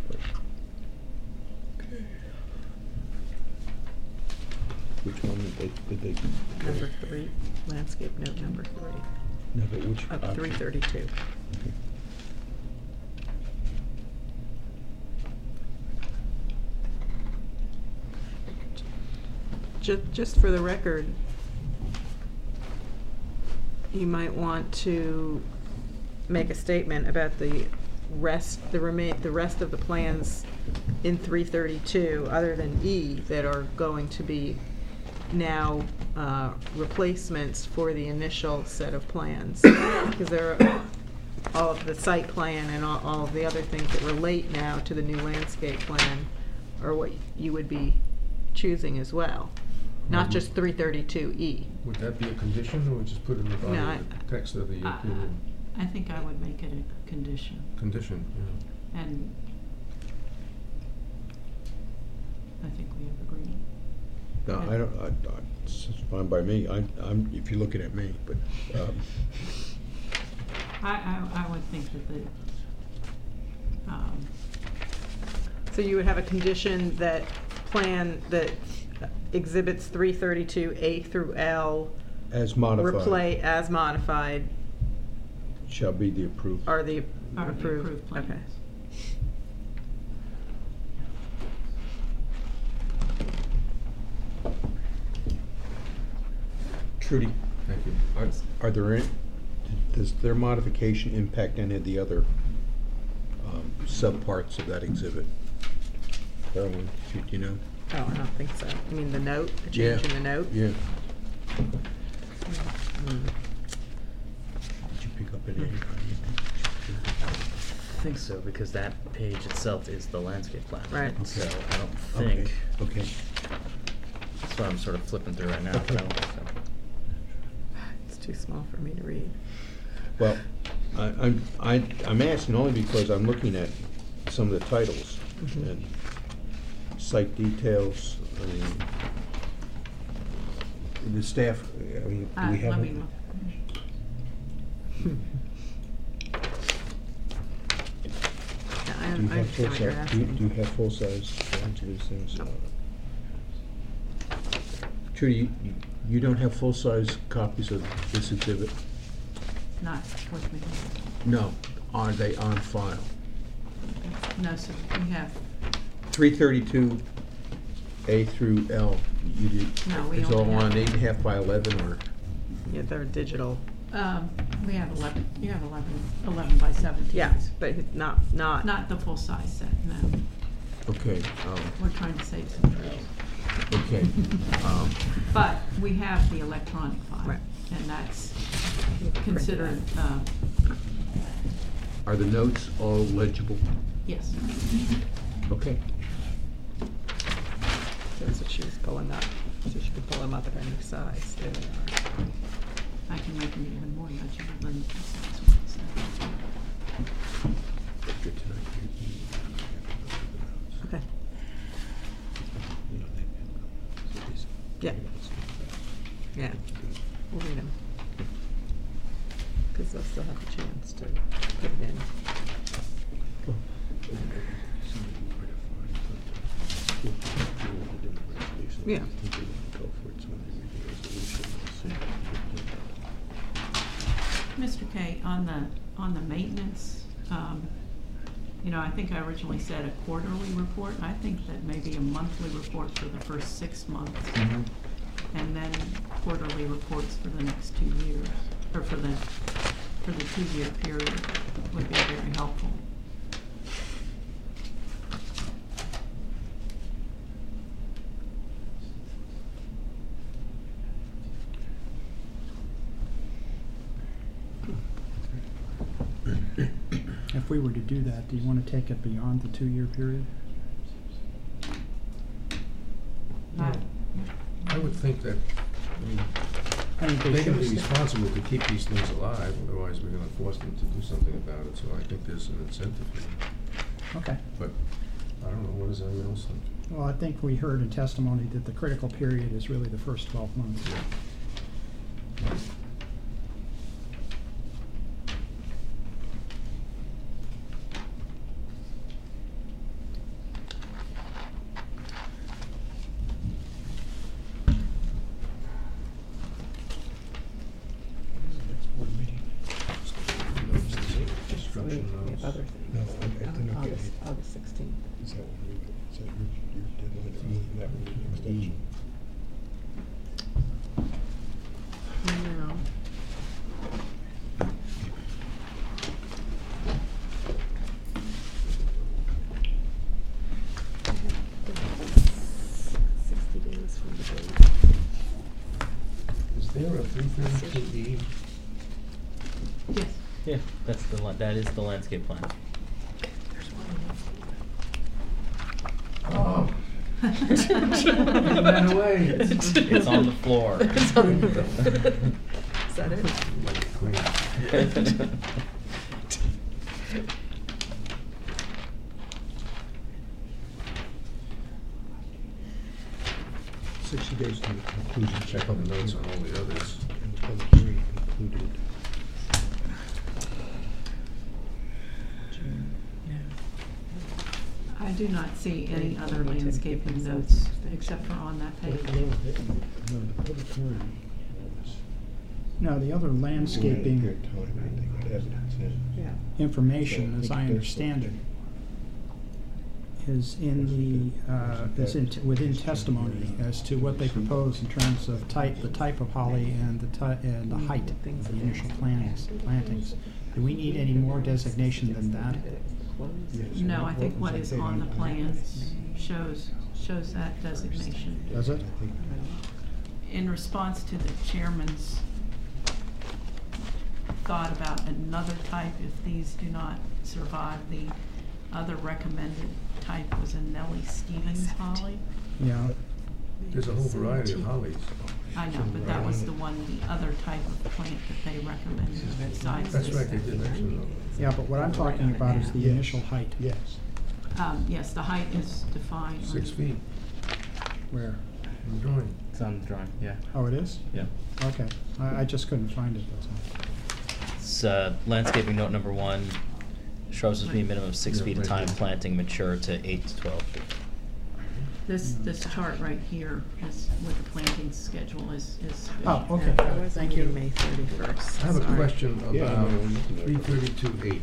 Which one did they, did they? Number three, landscape note number three, No, but which? of option? three thirty-two. Ju- just for the record, you might want to make a statement about the rest, the remain, the rest of the plans in three thirty-two, other than E, that are going to be now uh, replacements for the initial set of plans. Because there are all of the site plan and all, all of the other things that relate now to the new landscape plan are what you would be choosing as well, not Mhm. just three thirty-two E. Would that be a condition, or we just put it in the body No, of the text of the I- opinion? I think I would make it a condition, Condition, yeah. and I think we have agreement. No, I don't, I, I, it's fine by me, I, I'm, if you're looking at me, but, um, I, I, I would think that the, um, So you would have a condition that plan, that exhibits three thirty-two A through L as modified, replay as modified shall be the approved. are the are the approved. approved plans. Okay. Trudy, Thank you. are, are there any, does their modification impact any of the other, um, subparts of that exhibit? Carolyn, do you know? Oh, I don't think so. You mean the note, the Yeah. change in the note? Yeah. Mm. Did you pick up any? I think so, because that page itself is the landscape plan. Right. So I don't Okay, think, okay. that's what I'm sort of flipping through right now, but I don't think so. It's too small for me to read. Well, I, I'm, I, I'm asking only because I'm looking at some of the titles Mhm. and site details, I mean, the staff, I mean, do Uh, we have? let a- me look. Yeah, I, Do you I have full understand what you're size, do you, asking. do you have full-size plans of these things? No. Trudy, you, you- you don't have full-size copies of this exhibit? Not with me. No. Are they on file? No, sir, we have, Three thirty-two A through L, you did, No, we it's all only have- on eight and a half by eleven, or? Yeah, they're digital. um, we have eleven, you have eleven, eleven by seventeen. Yeah, but it- not, not. Not the full-size set, no. Okay, um, We're trying to save some trees. okay, um, But we have the electronic file. Right. And that's Print considered, that. uh, are the notes all legible? yes. Okay. That's what she was pulling up. So she could pull them up at any size. There they are. I can make them even more legible than the full-size ones. After tonight, you- Okay. you know, they- so these- Yeah. Yeah. We'll read them. Because they'll still have a chance to put it in. Yeah. Mister K, on the, on the maintenance, um, you know, I think I originally said a quarterly report. I think that maybe a monthly report for the first six months. And then quarterly reports for the next two years, or for the, for the two-year period would be very helpful. If we were to do that, do you want to take it beyond the two-year period? Not- I would think that, I mean, I think they they can should be stay- responsible to keep these things alive, otherwise we're gonna force them to do something about it, so I think there's an incentive here. Okay. But, I don't know, what does anyone else think? Well, I think we heard in testimony that the critical period is really the first twelve months. Construction We have notes. other No, things. I- I did not get August, it. August sixteenth. Is that what you, is that your, your deadline, for that was an extension? No. Sixty days from the date. Is there a three thirty-two E? Yes. Yeah, that's the, la- that is the landscape plan. There's one. Oh. Ran away. It's on the floor. It's on the floor. Is that it? Sixty days to the conclusion. Check on the notes on all the others. And the public hearing concluded. I do not see any other landscaping notes except for on that No, page. no, the public hearing was. Now, the other landscaping Period of time, and they got evidence in. Yeah. information, as I There's- understand it, is in the, uh, is in, within testimony as to what they propose in terms of type, the type of holly and the ty- and the height of the initial plantings, plantings. Do we need any more designation than that? Yes. No, I think what is on the plan. plans shows, shows that designation. Does it? I think In response to the chairman's thought about another type if these do not survive. The other recommended type was a Nellie Stevens holly. Yeah, There's a whole variety of hollies. I know, but that was the one, the other type of plant that they recommended besides That's this. right, they did mention those. yeah, but what I'm talking about is the Yes. initial height. Yes. Um, yes, the height is defined. on- Six feet Where? in the drawing. It's on the drawing, yeah. Oh, it is? Yeah. Okay, I, I just couldn't find it, that's all. It's uh, landscaping note number one, shrubs must be a minimum of six Yeah, feet of right time, here. planting mature to eight to twelve feet. This, this chart right here is with the planting schedule is, is. Oh, okay, That was thank you. May thirty-first. I have a question Yeah, I know, about I'm looking at it. three thirty-two H.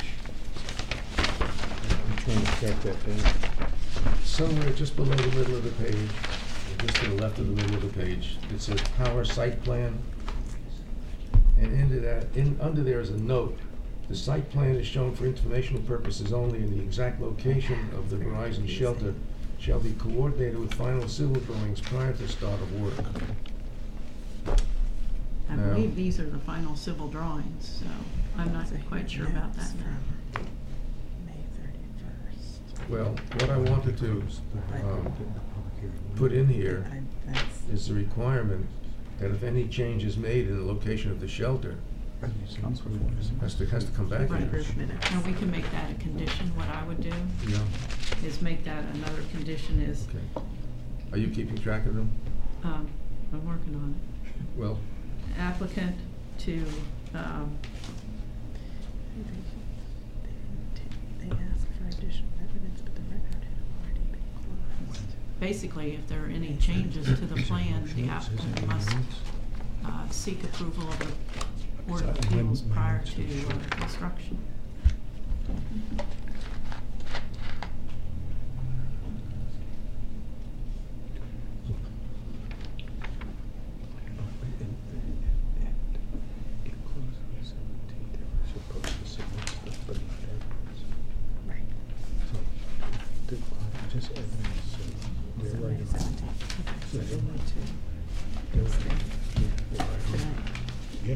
I'm trying to track that down. Somewhere just below the middle of the page, or just to the left of the middle of the page, it says power site plan. And into that, in, under there is a note. The site plan is shown for informational purposes only, and the exact location of the Verizon shelter shall be coordinated with final civil drawings prior to start of work. I Now- believe these are the final civil drawings, so I'm not quite sure about that now. May thirty-first. Well, what I wanted to, um, put in here is the requirement that if any change is made in the location of the shelter, has to, has to come back Right. here. And we can make that a condition. What I would do Yeah, is make that another condition is, okay. Are you keeping track of them? um, I'm working on it. Well, Applicant to, um, They asked for additional evidence, but the record had already been closed. basically, if there are any changes to the plan, the applicant must uh, seek approval of the Board of Appeals prior to uh, construction. Right. Just evidence, so they're right. May seventeenth. Okay, so they need to. They're- extend yeah, they're right. tonight. Yeah.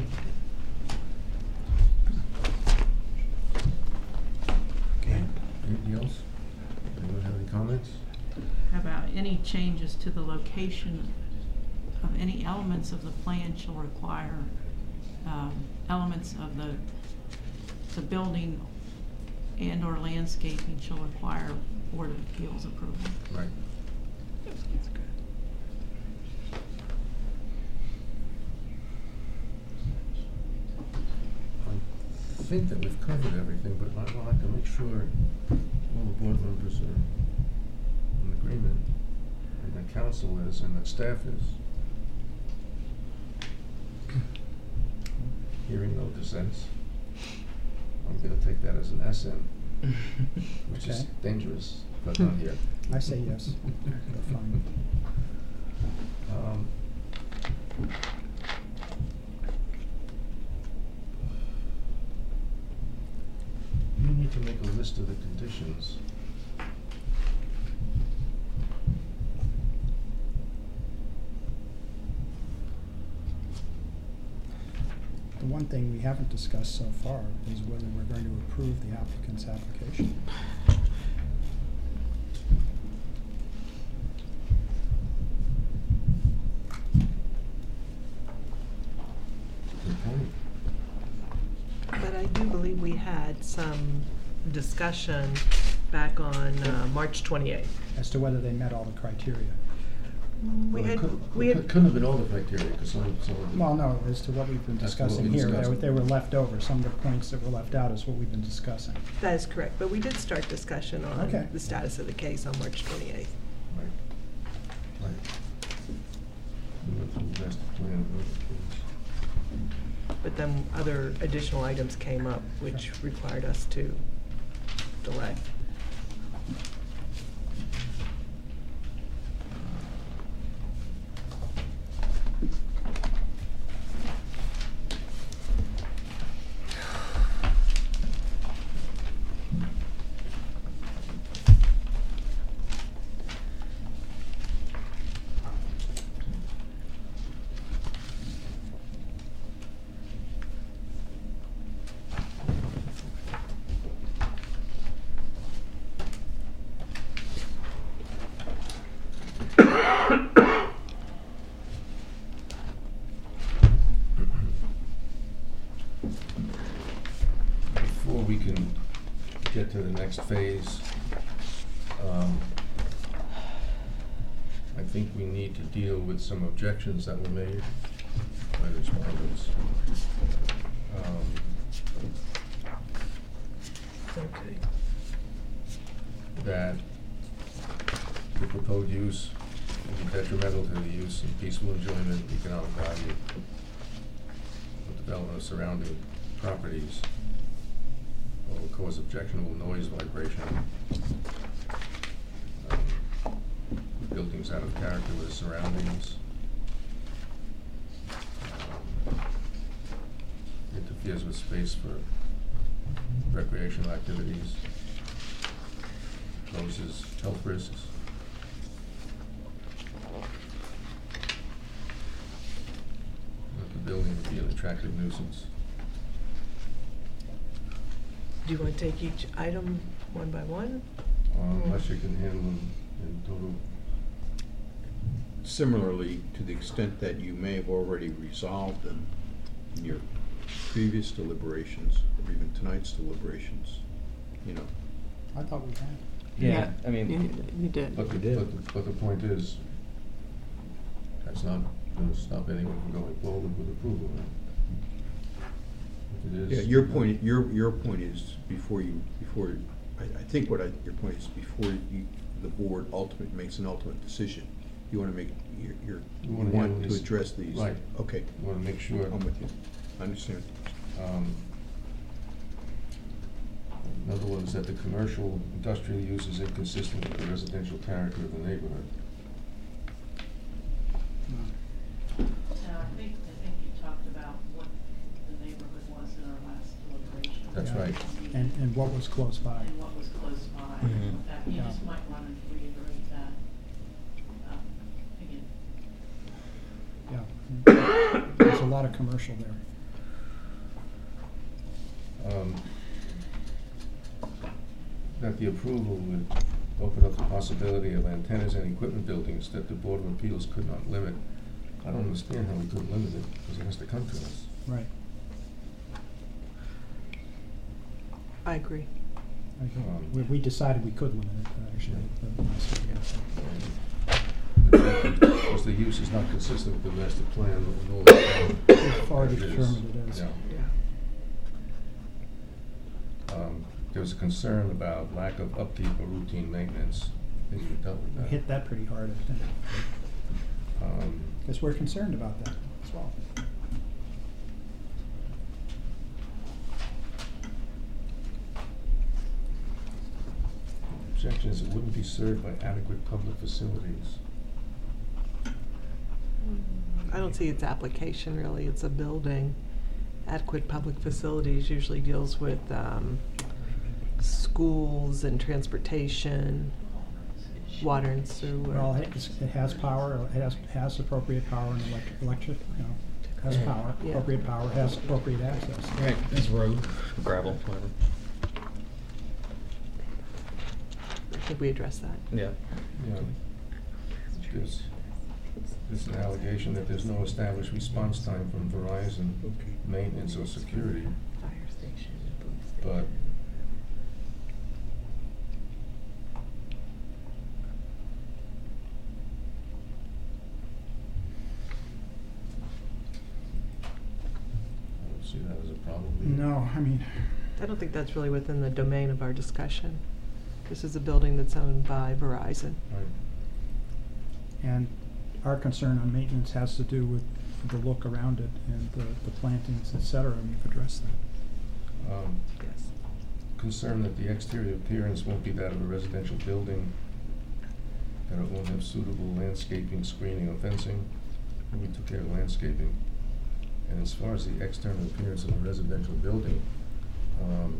Okay. anything else? Anyone have any comments? How about any changes to the location of any elements of the plan shall require, um, elements of the, the building and or landscaping shall require Board of Appeals approval. Right. I think that we've covered everything, but I'd like to make sure all the board members are in agreement, and the council is, and the staff is. Hearing no dissents, I'm gonna take that as an S M, which is Okay. dangerous, but not here. I say yes, we're fine. Um, You need to make a list of the conditions. The one thing we haven't discussed so far is whether we're going to approve the applicant's application. Good point. But I do believe we had some discussion back on uh, March twenty-eighth. As to whether they met all the criteria. We Well, it had, couldn't- we it had, Couldn't have been all the criteria, because some, of- some of the. Well, no, as to what we've been As to what discussing we here, they discussed. were, they were left over, some of the points that were left out is what we've been discussing. that is correct, but we did start discussion on Okay. the status of the case on March twenty-eighth. Right. Right. We went through the master plan and other things. But then other additional items came up which required us to delay. we can get to the next phase, um, I think we need to deal with some objections that were made by the respondents. Um, Okay. that the proposed use will be detrimental to the use and peaceful enjoyment, economic value of development of surrounding properties, or will cause objectionable noise, vibration, um, buildings out of character with the surroundings, um, interferes with space for recreational activities, poses health risks. That the building would be an attractive nuisance. Do you want to take each item one by one? Um, Unless you can handle them in total. Similarly, to the extent that you may have already resolved them in your previous deliberations, or even tonight's deliberations, you know. I thought we had. Yeah, I mean, You you did. But the, but the, but the point is, that's not gonna stop anyone from going forward with approval, right? If it is. Yeah, your point, your, your point is before you, before, I, I think what I, your point is before you, the board ultimate, makes an ultimate decision, you wanna make, you're, you're, you We wanna handle want to these- address these. right. Okay, We wanna make sure. I'm with you, I understand. Um, In other words, that the commercial industrial use is inconsistent with the residential character of the neighborhood. Now, I think, I think you talked about what the neighborhood was in our last deliberation. That's Yeah. right. And, and what was close by. And what was close by, Mhm. that you Yeah. just might want to reiterate that, um, again. Yeah. There's a lot of commercial there. Um, That the approval would open up the possibility of antennas and equipment buildings that the Board of Appeals could not limit. I don't understand how we couldn't limit it, because it has to come to us. Right. I agree. I agree. Um, We, we decided we could limit it, uh, actually. but I said, And the- Because the use is not consistent with the master plan, but we know that. We've already it is. determined it is. Yeah. Yeah. Um, There was a concern about lack of upkeep or routine maintenance. I think we dealt with We that. hit that pretty hard, I think. Um, Because we're concerned about that as well. Objection is it wouldn't be served by adequate public facilities. I don't see its application really, it's a building. Adequate public facilities usually deals with um, schools and transportation, water and sewer. Well, it it's- it has power, it has, has appropriate power and electric, electric, you know, has power, Yeah. appropriate power, has appropriate access. right, it's road, gravel, whatever. I think we addressed that. Yeah. You know, there's, there's an allegation that there's no established response time from Verizon, maintenance or security, Fire station, police but station. I don't see that as a problem. either. No, I mean, I don't think that's really within the domain of our discussion. This is a building that's owned by Verizon. Right. and our concern on maintenance has to do with the look around it and the, the plantings, et cetera, and we've addressed that. Um, Yes. Concern that the exterior appearance won't be that of a residential building, that it won't have suitable landscaping, screening, or fencing. And we took care of landscaping. And as far as the external appearance of a residential building, um,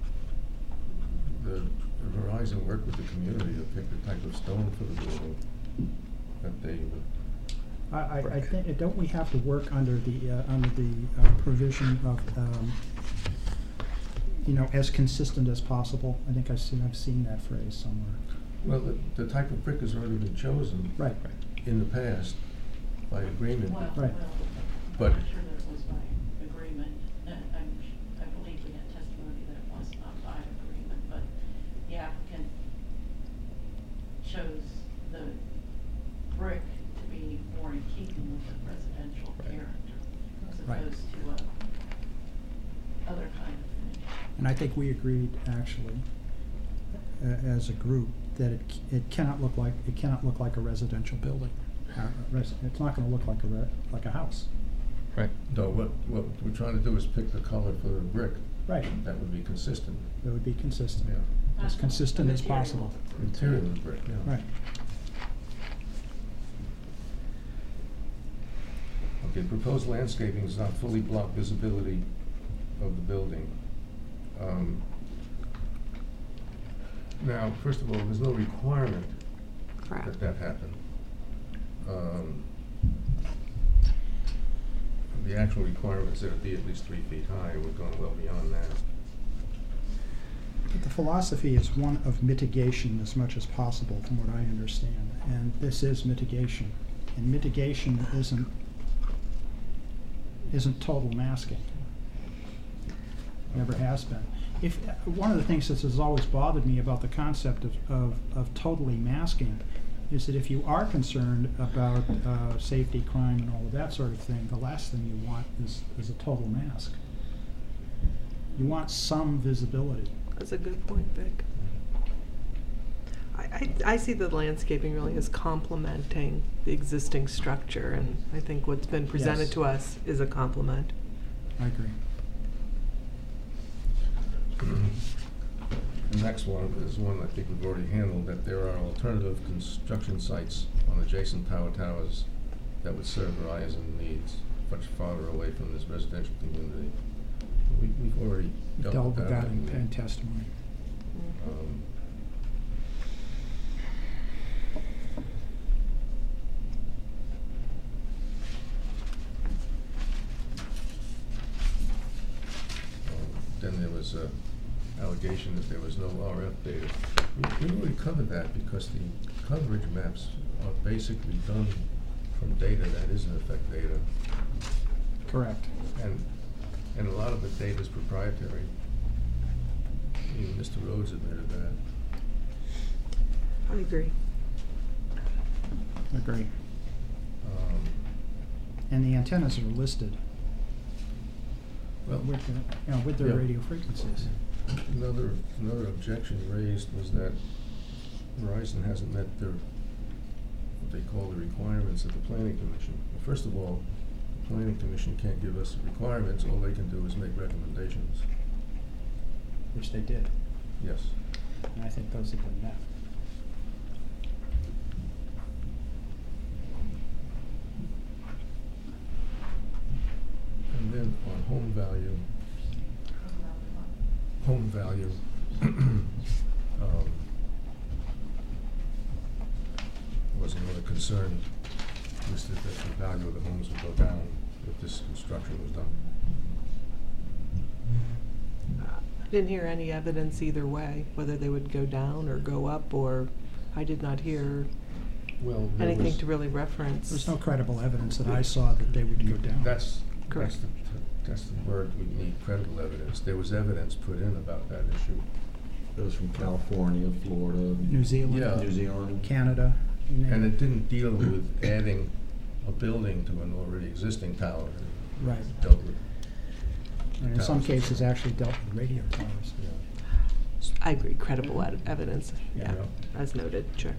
the Verizon worked with the community to pick the type of stone for the building that they would. I, I, I Brick. think, don't we have to work under the, uh, under the uh, provision of, um, you know, as consistent as possible? I think I've seen, I've seen that phrase somewhere. Well, the, the type of brick has already been chosen Right. in the past by agreement. Well, Right. well, But- I'm not sure that it was by agreement, and I'm, I believe we had testimony that it was not. opposed to a other kind of finish. And I think we agreed, actually, a- as a group, that it, c- it cannot look like, it cannot look like a residential building. Uh, res- It's not gonna look like a re, like a house. Right. No, what, what we're trying to do is pick the color for the brick. Right. That would be consistent. It would be consistent, Yeah. as consistent as Material. possible. Interior of the brick, yeah. Right. Okay, proposed landscaping does not fully block visibility of the building. Um, Now, first of all, there's no requirement that that happen. Um, The actual requirements that it be at least three feet high, we're going well beyond that. But the philosophy is one of mitigation as much as possible, from what I understand. And this is mitigation. And mitigation isn't, isn't total masking. Never has been. If, one of the things that has always bothered me about the concept of, of, of totally masking is that if you are concerned about uh, safety, crime, and all of that sort of thing, the last thing you want is, is a total mask. You want some visibility. That's a good point, Vic. I, I, I see the landscaping really as complementing the existing structure, and I think what's been presented Yes. to us is a complement. I agree. The next one is one I think we've already handled, that there are alternative construction sites on adjacent power towers that would serve Verizon needs much farther away from this residential community. We, we've already dealt Dealt with with that. that in, haven't we? in testimony. Um, um, Then there was a allegation that there was no R F data. We, we already covered that because the coverage maps are basically done from data that is in effect data. Correct. And, and a lot of the data is proprietary. Even Mister Rhodes admitted that. I agree. Agree. Um, And the antennas are listed Well, with, the, you know, with their Yeah. radio frequencies. Another, another objection raised was that Verizon hasn't met their, what they call the requirements of the planning commission. Well, first of all, the planning commission can't give us requirements, all they can do is make recommendations. Which they did, Yes. and I think those have been met. And then on home value, home value, um, was another concern, listed that the value of the homes would go down if this construction was done. I didn't hear any evidence either way, whether they would go down or go up, or I did not hear Well, there anything was- to really reference. There's no credible evidence that I saw that they would go down. That's, Correct. that's the, that's the word, we need credible evidence. There was evidence put in about that issue. Those from California, Florida. New Zealand, Yeah. New Zealand. Canada, you name And it. it didn't deal with adding a building to an already existing tower. It Right. Dealt with, And in some towers. cases, actually dealt with radio towers. yeah. I agree, credible ed- evidence, yeah, Yeah. as noted, sure.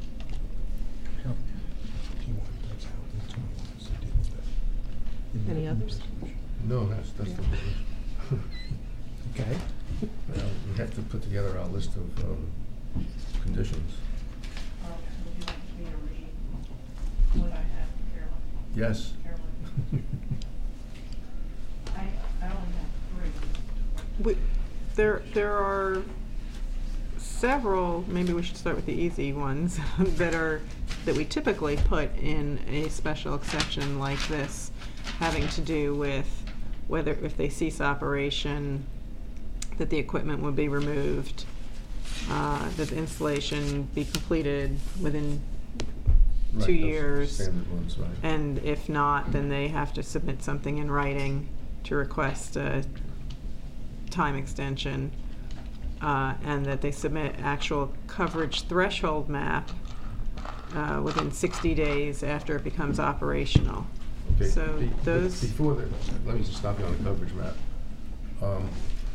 Any others? No, that's, that's the whole Okay. Well, we have to put together our list of, um, conditions. Um, would you like me to read what I have, Carolyn? Yes. Carolyn? I, I only have three. We, there, there are several, maybe we should start with the easy ones, that are, that we typically put in a special exception like this, having to do with whether, if they cease operation, that the equipment would be removed, uh, that the installation be completed within Right, two those years. Standard ones, right. And if not, then they have to submit something in writing to request a time extension, uh, and that they submit actual coverage threshold map uh, within sixty days after it becomes operational. Okay, So be- be- those- Before the, let me just stop you on the coverage map. Um,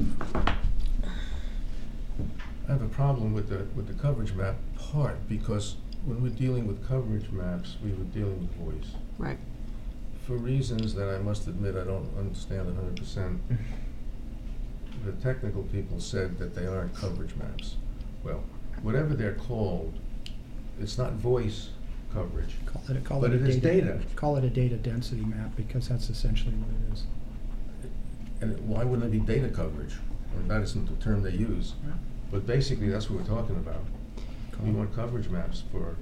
I have a problem with the, with the coverage map part, because when we're dealing with coverage maps, we were dealing with voice. Right. For reasons that I must admit I don't understand a hundred percent, the technical people said that they aren't coverage maps. Well, whatever they're called, it's not voice coverage. Call it, call But it a it is data. Call it a data density map, because that's essentially what it is. And it- why wouldn't it be data coverage? I mean, that isn't the term they use. Yeah. But basically, that's what we're talking about. We want coverage maps for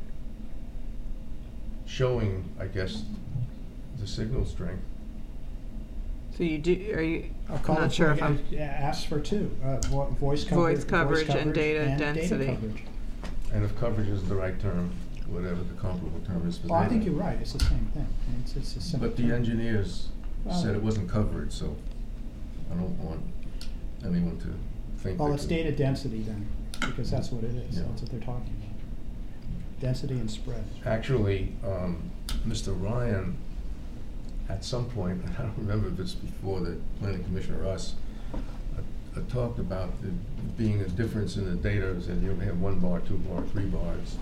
showing, I guess, the signal strength. So you do, are you, I'll I'm call not it, sure for- if I'm, uh, ask for two, uh, vo- voice coverage. Voice coverage and data and density. coverage. And if coverage is the right term, whatever the comparable term is for Well, I data. think you're right, it's the same thing. I mean, It's, it's a simple. But the term. engineers Well- said it wasn't covered, so I don't want anyone to think. Well, they it's could- data density then, because that's what it is, Yeah. that's what they're talking about. Density and spread. Actually, um, Mister Ryan, at some point, I don't remember if it's before the planning commission or us, uh, uh, talked about there being a difference in the data, said you may have one bar, two bar, three bars.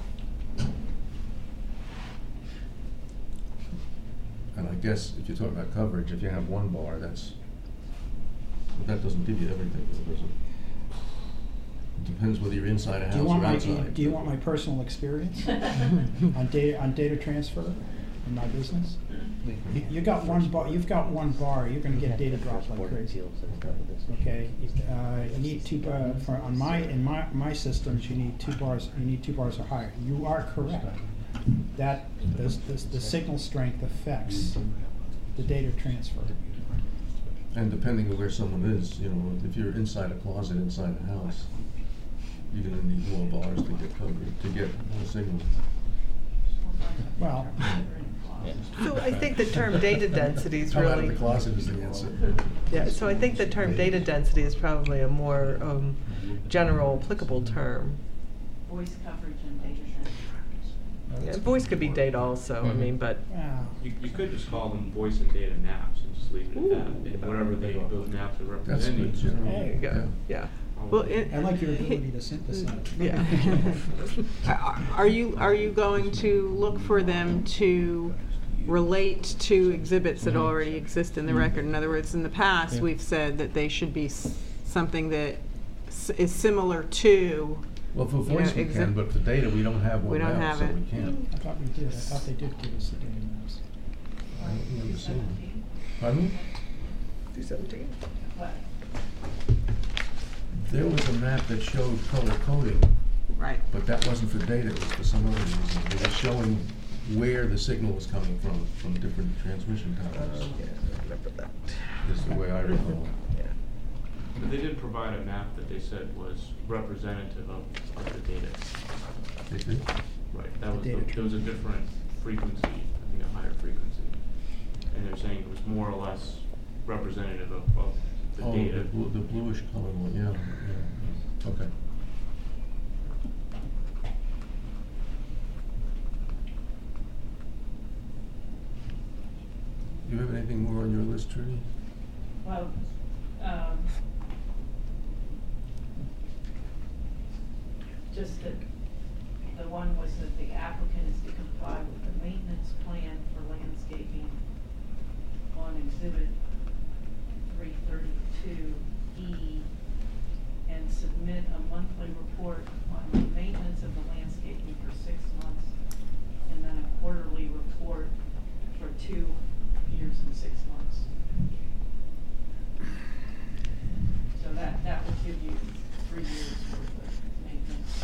And I guess if you talk about coverage, if you have one bar, that's, but that doesn't give you everything, does it? It depends whether you're inside a Do you house want or my, outside. do you want my personal experience on data, on data transfer in my business? You, you got one bar, you've got one bar, you're gonna get data drops like crazy. Okay, uh, you need two, uh, for, on my, in my, my systems, you need two bars, you need two bars or higher. You are correct. That, this, this, the signal strength affects the data transfer. And depending on where someone is, you know, if you're inside a closet, inside a house, you're gonna need more bars to get coverage, to get the signal. Well, So I think the term data density is Come out of really, the closet is the answer. yeah, so I think the term data density is probably a more um, general applicable term. Voice coverage and data center. Yeah, voice could be data also, I mean, but, wow. You, you could just call them voice and data maps and just leave it Ooh. at that, and whatever they, those maps are That's representing. good, general. There you go, yeah. Well, it- I like your ability to synthesize. yeah. Are- Are you, are you going to look for them to relate to exhibits that already exist in the record? In other words, in the past, Yeah. we've said that they should be s- something that s- is similar to, Well, for You know, voice we exi- can, but for data, we don't have We one don't now, have so it. we can't. I thought we did, I thought they did give us the data maps. I don't remember seeing them. Pardon me? two seventeen. What? There was a map that showed color coding, right, but that wasn't for data, it was for some other reason. It was showing where the signal was coming from, from different transmission towers, Yeah, I remember that. is the way I recall. Yeah. But they did provide a map that they said was representative of, of the data. They did? Right, that was, The the- data there was a different frequency, I think a higher frequency. And they're saying it was more or less representative of, of the Oh, data. the blue, the bluish color one, yeah, yeah, okay. You have anything more on your list, Trudy? Well, um, just that the one was that the applicant is to comply with the maintenance plan for landscaping on exhibit three thirty-two E and submit a monthly report on the maintenance of the landscaping for six months and then a quarterly report for two years and six months. So that, that would give you three years worth of maintenance.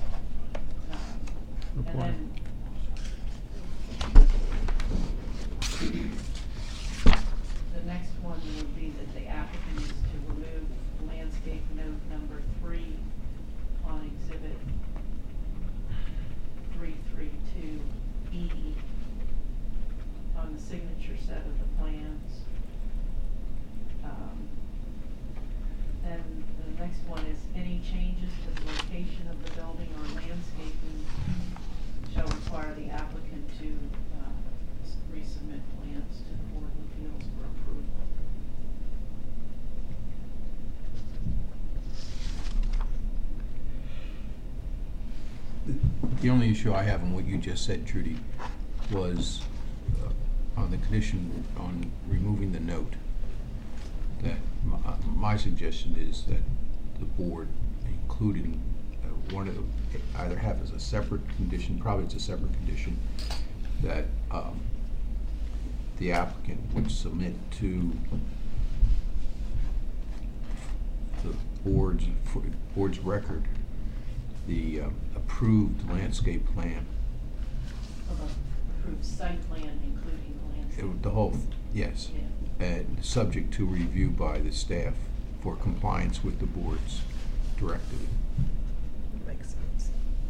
Um, And then the next one would be that the applicant is to remove landscape note number three on exhibit three three two E on the signature set of the plans. Um, Then the next one is any changes to the location of the building or landscaping shall require the applicant to uh, s- resubmit plans to the The only issue I have in what you just said, Trudy, was uh, on the condition on removing the note. That my, my suggestion is that the board, including uh, one of the, either have as a separate condition, probably it's a separate condition, that um, the applicant would submit to the board's board's record the uh, approved landscape plan. Of a approved site plan, including the landscape. It, the whole, yes, Yeah. and subject to review by the staff for compliance with the board's directive. Makes sense.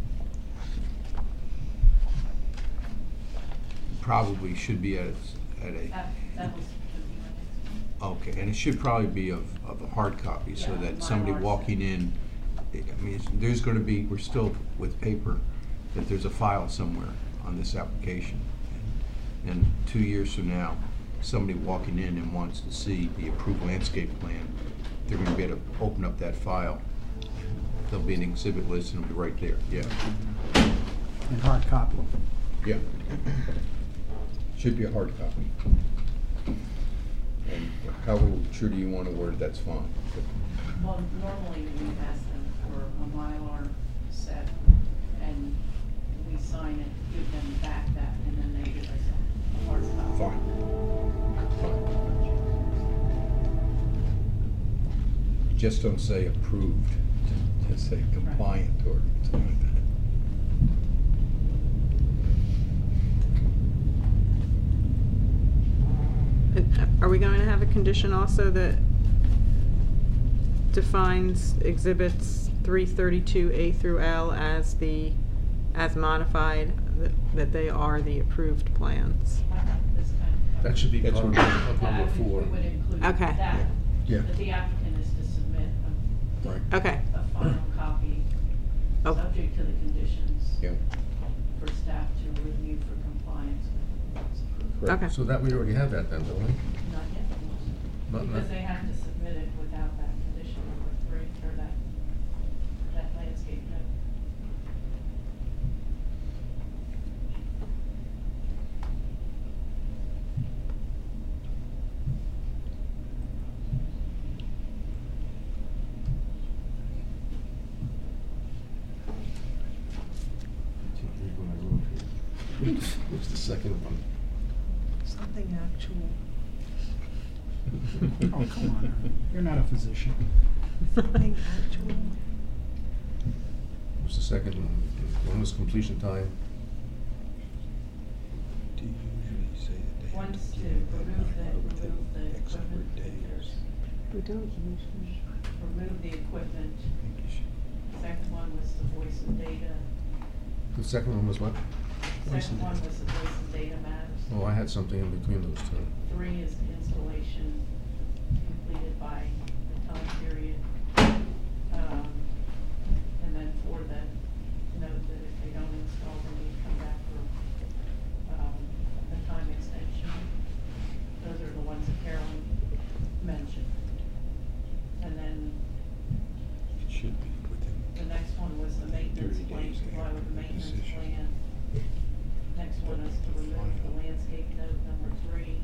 Probably should be at a, at a, That, that was gonna be my next one. okay, and it should probably be of, of a hard copy, so Yeah, that somebody Mylar's- walking in, I I mean, it's- there's gonna be, we're still with paper, that there's a file somewhere on this application. And two years from now, somebody walking in and wants to see the approved landscape plan, they're gonna be able to open up that file. There'll be an exhibit list and it'll be right there, yeah. And hard copy. Yeah. Should be a hard copy. And however true do you want to word it, that's fine. Well, normally we ask them for a Mylar set, and we sign it, give them back that, and then they give us a hard copy. Fine. Fine. Just don't say approved, just say compliant or something like that. Are we going to have a condition also that defines exhibits three thirty-two A through L as the, as modified, that, that they are the approved plans? This kind of. That should be That's part of what- of That number would- four. We would include Okay. that. Yeah. That the applicant is to submit a, Right. Okay. a final copy, Oh. subject to the conditions. Yeah. For staff to review for compliance with what's approved. Correct. Okay. So that, we already have that then, don't we? Not yet. Not- not- Because they have to submit it without that condition number three, or that, that landscape note. What's the second one? Something actual. Oh, come on, Aaron. You're not a physician. Something actual. What's the second one? One was completion time. Do you usually say that they have One's to to give them remove the, within remove the X number equipment. of days? We don't usually. Remove the equipment. I think you should- Second one was the voice and data. The second one was what? Second one was the voice and data matters. Oh, I had something in between those two. Three is the installation completed by the time period. Um, and then four, the note that if they don't install, they need to come back for, um, a time extension. Those are the ones that Carolyn mentioned. And then It should be within. the next one was the maintenance thirty plan, days comply with the after maintenance decision. plan. Next one is to remove the landscape note number three.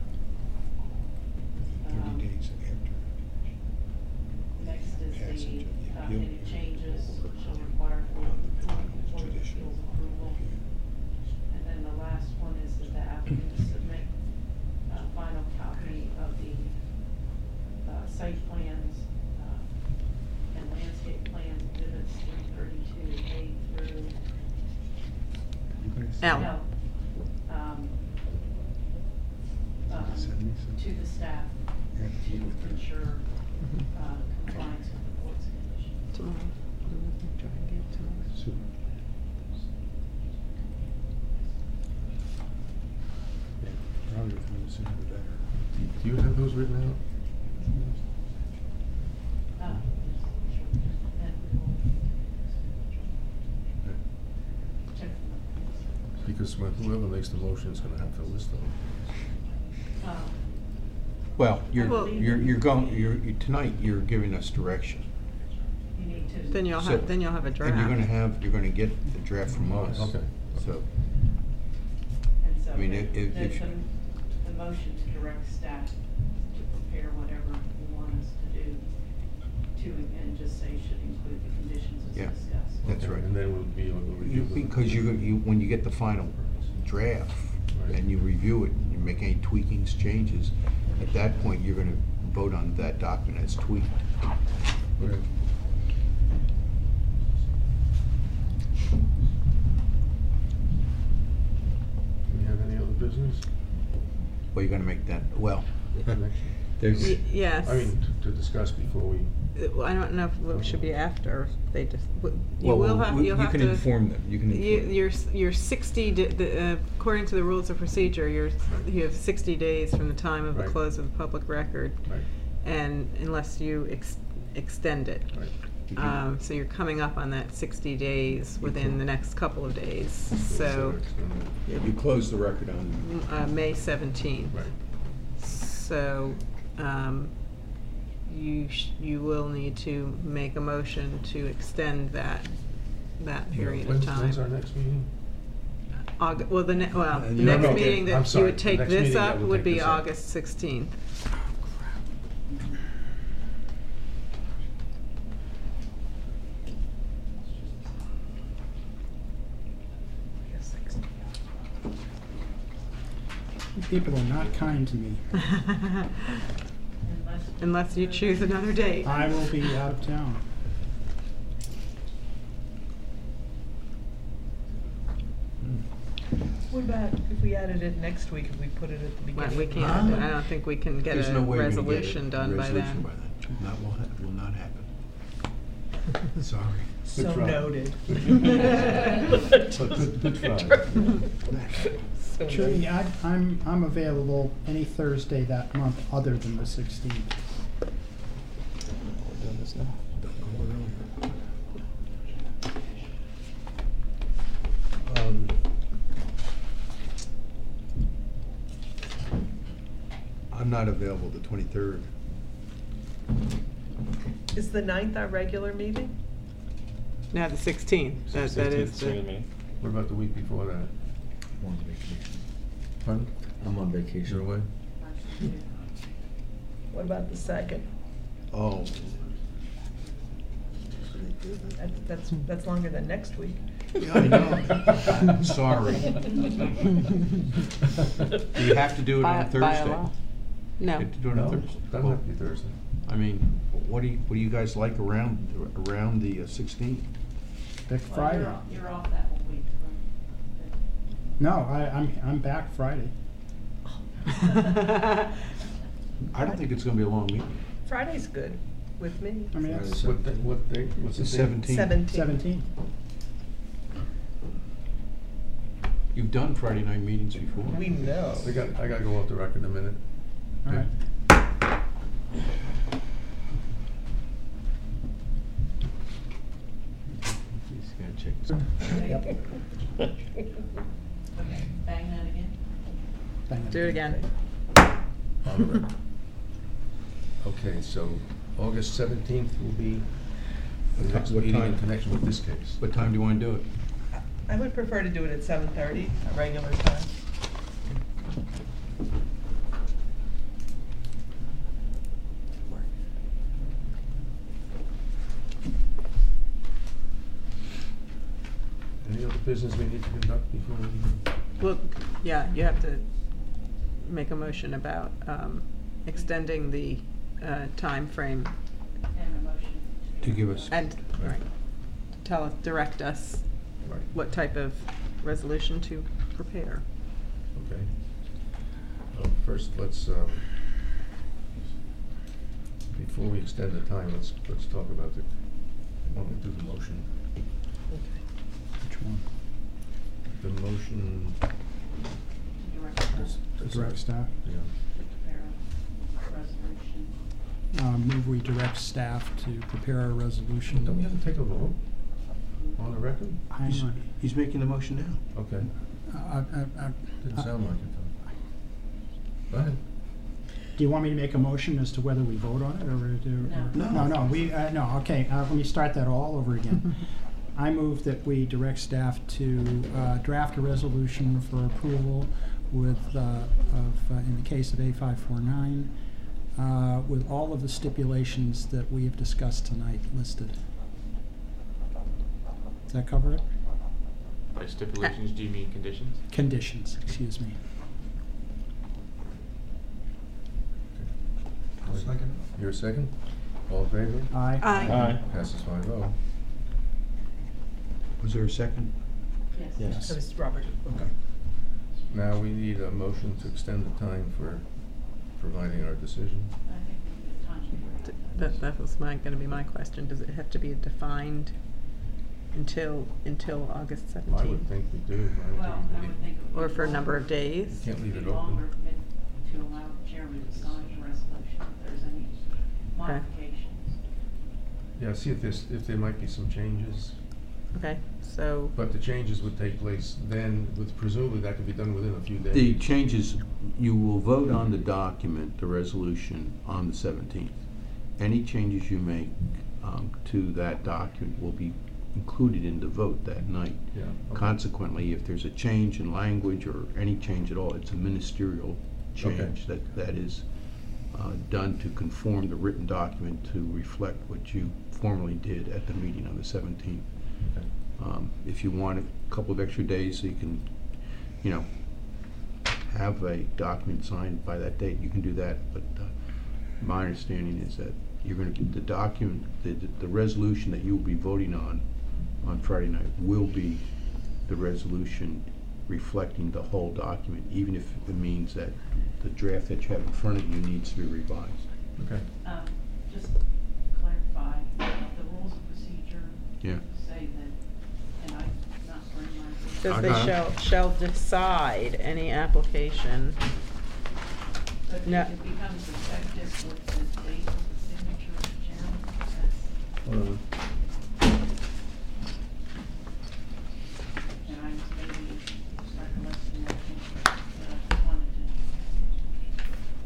Um, Thirty days after. Next is Passage of the, the uh, appeal any period changes or shall require full, on the full final Board of judicial Appeals approval. review. And then the last one is that the applicant submit a final copy of the, uh, site plans, uh, and landscape plans, exhibits three thirty-two A through You guys L. L. Um, um, Send me some. to the staff Yeah, to you would. ensure, uh, compliance with the board's conditions. Tomorrow. Try and get tomorrow. Super. Yeah, probably within the sooner the better. Do you have those written out? Uh, and we will check them. Because when- whoever makes the motion is gonna have to list them. Um, Well, you're, Well- you're, you're going, you're, you- tonight, you're giving us direction. you need too. Then you'll So- have, then you'll have a draft. And you're gonna have, you're gonna get the draft from us. Okay. So, And so I mean, the, if- if- the, if- the- the motion to direct staff to prepare whatever you want us to do to, and just say should include the conditions as Yeah. discussed. That's Okay, right. And then we'll be able to review. you- them. because you, you, when you get the final draft, Right. and you review it, and you make any tweakings, changes, at that point, you're gonna vote on that document as tweaked. Okay. Do we have any other business? Well, you're gonna make that, well, There's, Y- Yes. I mean, to to discuss before we, Uh, well, I don't know if it should be after they just, w- you well, will have, we- you'll you have to. can inform them, you can You, inform them. you're, s- you're sixty, di- the, uh, according to the rules of procedure, you're, you have sixty days from the time of the Right. close of the public record. right, And unless you ex- extend it. right. You can- Um, so you're coming up on that sixty days within the next couple of days, so, Yeah, you close the record on, mm, uh, May seventeenth. Right. So, um, you sh- you will need to make a motion to extend that, that period of When's- time. When's our next meeting? Aug- well, the ne- well, Uh, the you next don't know. meeting I'm that you sorry, would the take next this meeting that up we'll would take be this up. August sixteenth. You people are not kind to me. Unless. Unless you choose another date. I will be out of town. What about if we added it next week, if we put it at the Well, beginning? we of the can't, month? I don't think we can get there's a no way you're gonna get resolution a done by resolution then. by then. That will, ha- will not happen. Sorry. So try. noted. But good, good try. So Trudy, noted. I, I'm, I'm available any Thursday that month other than the sixteenth. We're doing this now. Um, I'm not available the twenty-third. Is the ninth our regular meeting? No, the sixteenth, that, that is Sixteenth, the, meeting. What about the week before that? I'm on vacation. Pardon? I'm on You're vacation. away? What about the second? Oh, That's, that's, that's longer than next week. yeah, I know. Sorry. Do you have to do it by, on by Thursday? law. You No. have to do it on No, Thursday? doesn't have to be Thursday. I mean, what do you, what do you guys like around, around the sixteenth? Big Well, Friday. you're off, you're off that whole week. No, I, I'm, I'm back Friday. I don't think it's gonna be a long meeting. Friday's good with me. I mean, that's What, da- what date, what's the It's date? seventeen. Seventeen. seventeen. You've done Friday night meetings before. We know. I got, I gotta go off the record in a minute. All right. Just gotta check this out. Okay, bang that again? Bang Do it again. On the record. Okay, so August seventeenth will be the What next ti- what meeting in time? connection with this case. What time do you wanna do it? I would prefer to do it at seven thirty, a regular time. Any other business we need to conduct before we? Well, yeah, you have to make a motion about, um, extending the, uh, timeframe And a motion. To give us, and, right, tell us, direct us Right, what type of resolution to prepare. okay. Uh, First, let's, um, before we extend the time, let's, let's talk about the, why don't we do the motion? Which one? The motion. Direct staff Does- The does direct that- staff. Yeah. to prepare a resolution. Um, move we direct staff to prepare a resolution. Don't we have to take a vote on the record? Hang he's, on. he's making the motion now. Okay, Uh, uh, uh, didn't uh, sound like it though. Go ahead. Do you want me to make a motion as to whether we vote on it, or do? No. No, no, we, uh, no, okay, uh, let me start that all over again. I move that we direct staff to uh, draft a resolution for approval with, uh, of, uh, in the case of A five four nine, uh, with all of the stipulations that we have discussed tonight listed. Does that cover it? By stipulations, do you mean conditions? Conditions, excuse me. Second. You're a second? All in favor? Aye. Aye. Passes five oh. Was there a second? Yes. Yes. That was Robert. Okay. Now we need a motion to extend the time for providing our decision. I think we need time to. D- That, that was my, gonna be my question. Does it have to be defined until, until August seventeenth? I would think we do. I would Well, think I we would think it would be Or for a number of longer- days? Can't leave it be longer open. mid- to allow the chairman to sign the resolution if there's any modifications. Yeah, see if there's, if there might be some changes. Okay, so, But the changes would take place then, with presumably that could be done within a few days. The changes, you will vote on the document, the resolution, on the seventeenth. Any changes you make um, to that document will be included in the vote that night. Yeah. okay. Consequently, if there's a change in language or any change at all, it's a ministerial change that, that is uh, done to conform the written document to reflect what you formally did at the meeting on the seventeenth. Okay. Um, if you want a couple of extra days so you can, you know, have a document signed by that date, you can do that. But uh, my understanding is that you're going to, the document, the, the resolution that you will be voting on on Friday night will be the resolution reflecting the whole document, even if it means that the draft that you have in front of you needs to be revised. Okay. Um, just to clarify, the rules of procedure Yeah. say that, and I'm not very much. says I they got it. shall, shall decide any application. But No. it becomes effective with the date of the signature of the chairman. That's- Hold on. And I'm maybe recollecting that, but I wanted to.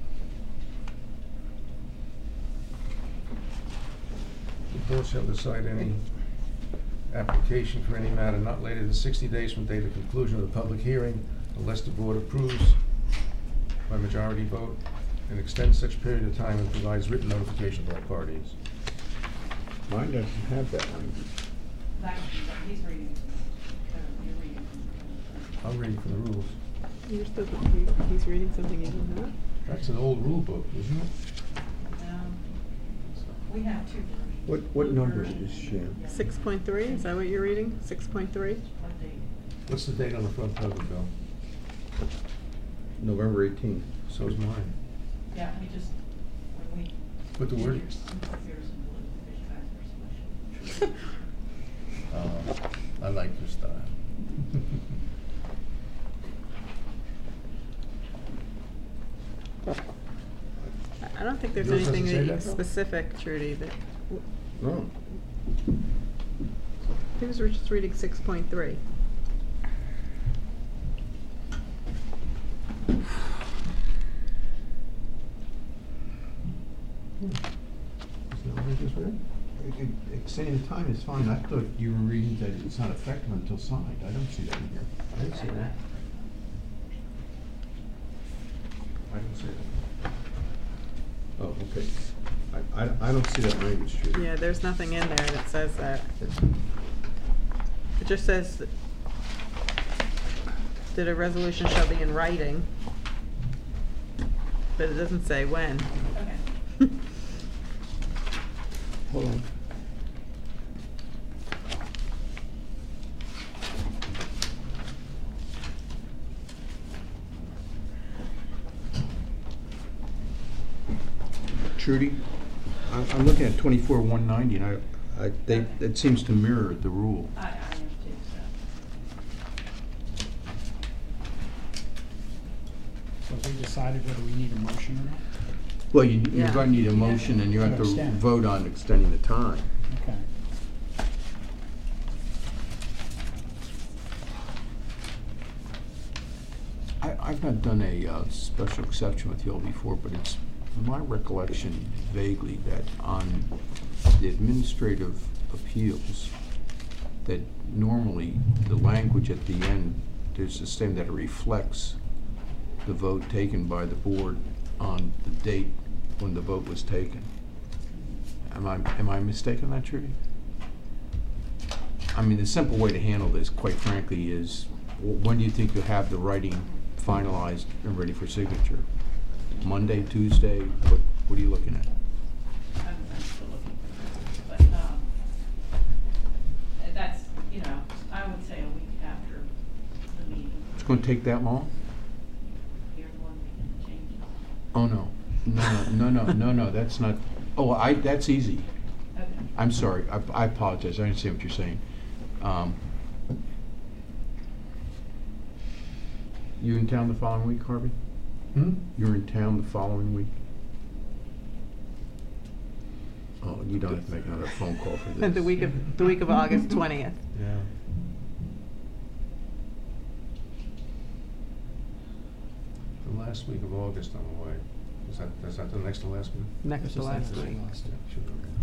The board shall decide any application for any matter not later than sixty days from date of conclusion of the public hearing, unless the board approves by majority vote, and extends such period of time and provides written notification to all parties. Mine doesn't have that language. That, he's reading, uh, you're reading. I'm reading from the rules. You're supposed to, he- he's reading something you don't have? That's an old rule book, isn't it? Um, we have two versions. What, what One number version is Shan? yeah. Six point three, is that what you're reading? Six point three? What date? What's the date on the front cover, Bill? November eighteenth. So is mine. Yeah, we just, when we. Put the word- Here's some beers and blue, because you guys are special. Uh, I like your style. I- I don't think there's Yours anything doesn't say that that, though? specific, Trudy, that, No. he was just reading six point three. Isn't that what I just read? Extending the time is fine. I thought you were reading that it's not effective until signed. I don't see that in here. I didn't say that. I didn't say that. Oh, okay. I, I, I don't see that language, Judy. Yeah, there's nothing in there that says that. It just says that that a resolution shall be in writing, but it doesn't say when. Okay. Hold on. Trudy, I'm, I'm looking at twenty-four one ninety, and I, I, they, it seems to mirror the rule. I, I am too, so. So have we decided whether we need a motion or not? Well, you, you're Yeah. gonna need a motion, and you have to Extend. vote on extending the time. Okay. I, I've not done a uh, special exception with you all before, but it's my recollection vaguely that on the administrative appeals, that normally the language at the end, there's a statement that it reflects the vote taken by the board on the date when the vote was taken. Am I, am I mistaken on that, Trudy? I mean, the simple way to handle this, quite frankly, is w- when do you think you'll have the writing finalized and ready for signature? Monday, Tuesday, what, what are you looking at? I'm, I'm still looking for that, but, um, that's, you know, I would say a week after the meeting. It's gonna take that long? Here's one we can change it. Oh, no. No, no, no, no, no, no, that's not, oh, I, that's easy. Okay. I'm sorry, I, I apologize, I understand what you're saying. Um, you in town the following week, Harvey? Hmm? You're in town the following week? Oh, you don't have to make another phone call for this. The week of, the week of August twentieth. Yeah. The last week of August, I'm away. Is that, is that the next to last week? Next This to is last next to week. last. Yeah, should be.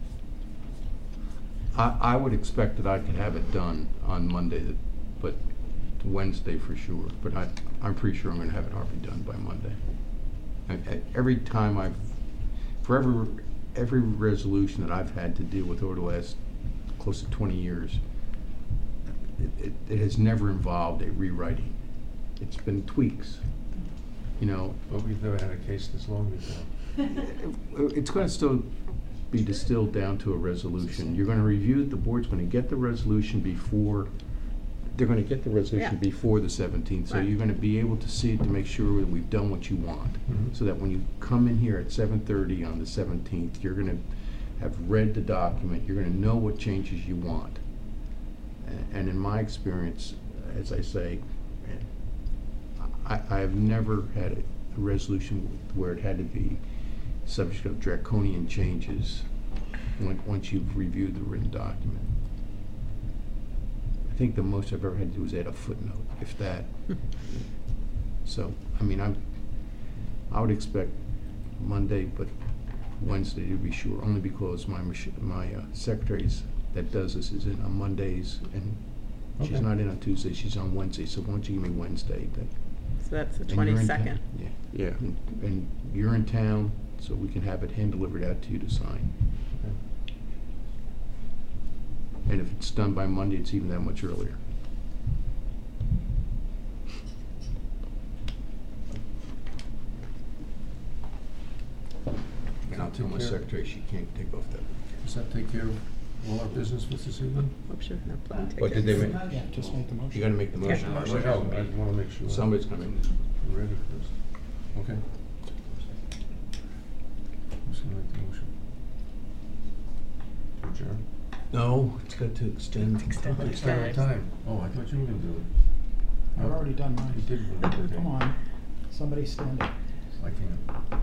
I, I would expect that I could have it done on Monday, that- but Wednesday for sure. But I, I'm pretty sure I'm gonna have it already done by Monday. And, and every time I've, for every, every resolution that I've had to deal with over the last close to twenty years, it, it, it has never involved a rewriting. It's been tweaks, you know. But we've never had a case this long before. It's gonna still be distilled down to a resolution. You're gonna review, the board's gonna get the resolution before, they're gonna get the resolution Yeah. before the seventeenth. So Right. you're gonna be able to see it to make sure that we've done what you want. Mhm. So that when you come in here at seven thirty on the seventeenth, you're gonna have read the document, you're gonna know what changes you want. A- And in my experience, as I say, I, I have never had a a resolution where it had to be subject of draconian changes when, once you've reviewed the written document. I think the most I've ever had to do is add a footnote, if that. So, I mean, I'm, I would expect Monday, but Wednesday to be sure, only because my machi- my uh, secretaries that does this is in on Mondays, and she's Okay. not in on Tuesday, she's on Wednesday, so why don't you give me Wednesday, that. So that's the And you're in twenty-second. town. Yeah. Yeah. And, and you're in town, so we can have it hand-delivered out to you to sign. Okay. And if it's done by Monday, it's even that much earlier. And I'll tell my Take care. secretary she can't take off that. Does that take care of all our business for this evening? Oops, you have plane What did they tickets. make? Yeah, just make the motion. You gotta make the motion. Oh, I wanna make sure. Somebody's gonna make this. We're ready for this. Okay. Who's gonna make the motion? Adjourn? No, it's got to extend. Extend Oh, it. it's not our time. Oh, I thought you were gonna do it. I've already done mine. You did one, okay. Come on, somebody stand up. I can't.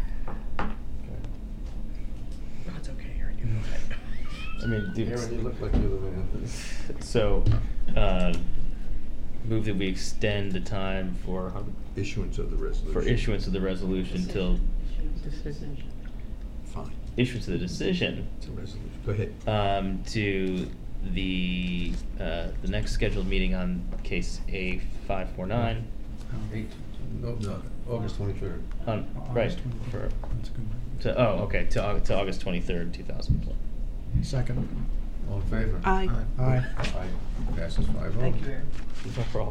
That's okay, Aaron, you know that. I mean, dude, Aaron, you look like you're the man. so, uh, move that we extend the time for, how- Issuance of the resolution. for issuance of the resolution till, Decision. Fine, issuance of the decision, it's a resolution. Go ahead. um, to the, uh, the next scheduled meeting on case A five four nine. Eight, no, no, August twenty-third. On, August right, twenty-third. for, That's a good one. to, oh, okay, to, Au- to August twenty-third, two thousand twelve. Second. All in favor? Aye. Aye. Aye. Passes five oh. Thank you, Aaron. No problem.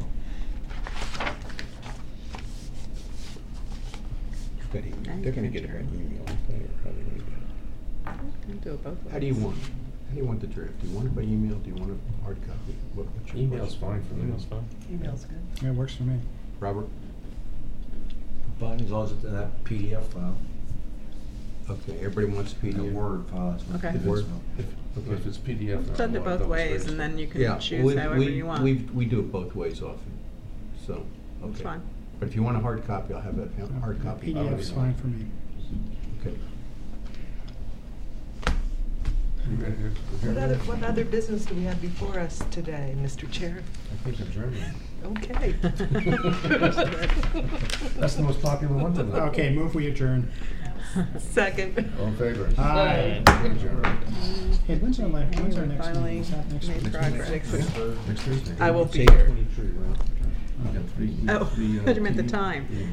Betty, they're gonna get it by email. Or how they gonna get it? Can do it both ways. How do you want, how do you want the draft? Do you want it by email? Do you want a hard copy? What, what's your Email's pleasure? fine for me. Email's fine. Email's good. Yeah, it works for me. Robert? Fine, as long as it's in that P D F file, Okay, everybody wants a P D F? the Word file. it's not Okay. the Word? file. If- Okay, if it's P D F. then Send I'll it mark both up ways, space. and then you Yeah, can choose we- however we- you want. We, we do it both ways often, so, okay. That's fine. But if you want a hard copy, I'll have a a hard copy. P D F's fine for me. Okay. You ready to What other, what other business do we have before us today, Mister Chair? I think adjournment. Okay. That's the most popular one tonight. Okay, move we adjourn. Second. All in favor? Aye. Adjourn. Hey, when's our, la- when's our next Finally meeting? Is that next made week? progress. Next week. Next Thursday. I will be It's eight here. twenty-three, right? We got three- we Oh, got three, uh, I thought you meant the T V time. Yeah.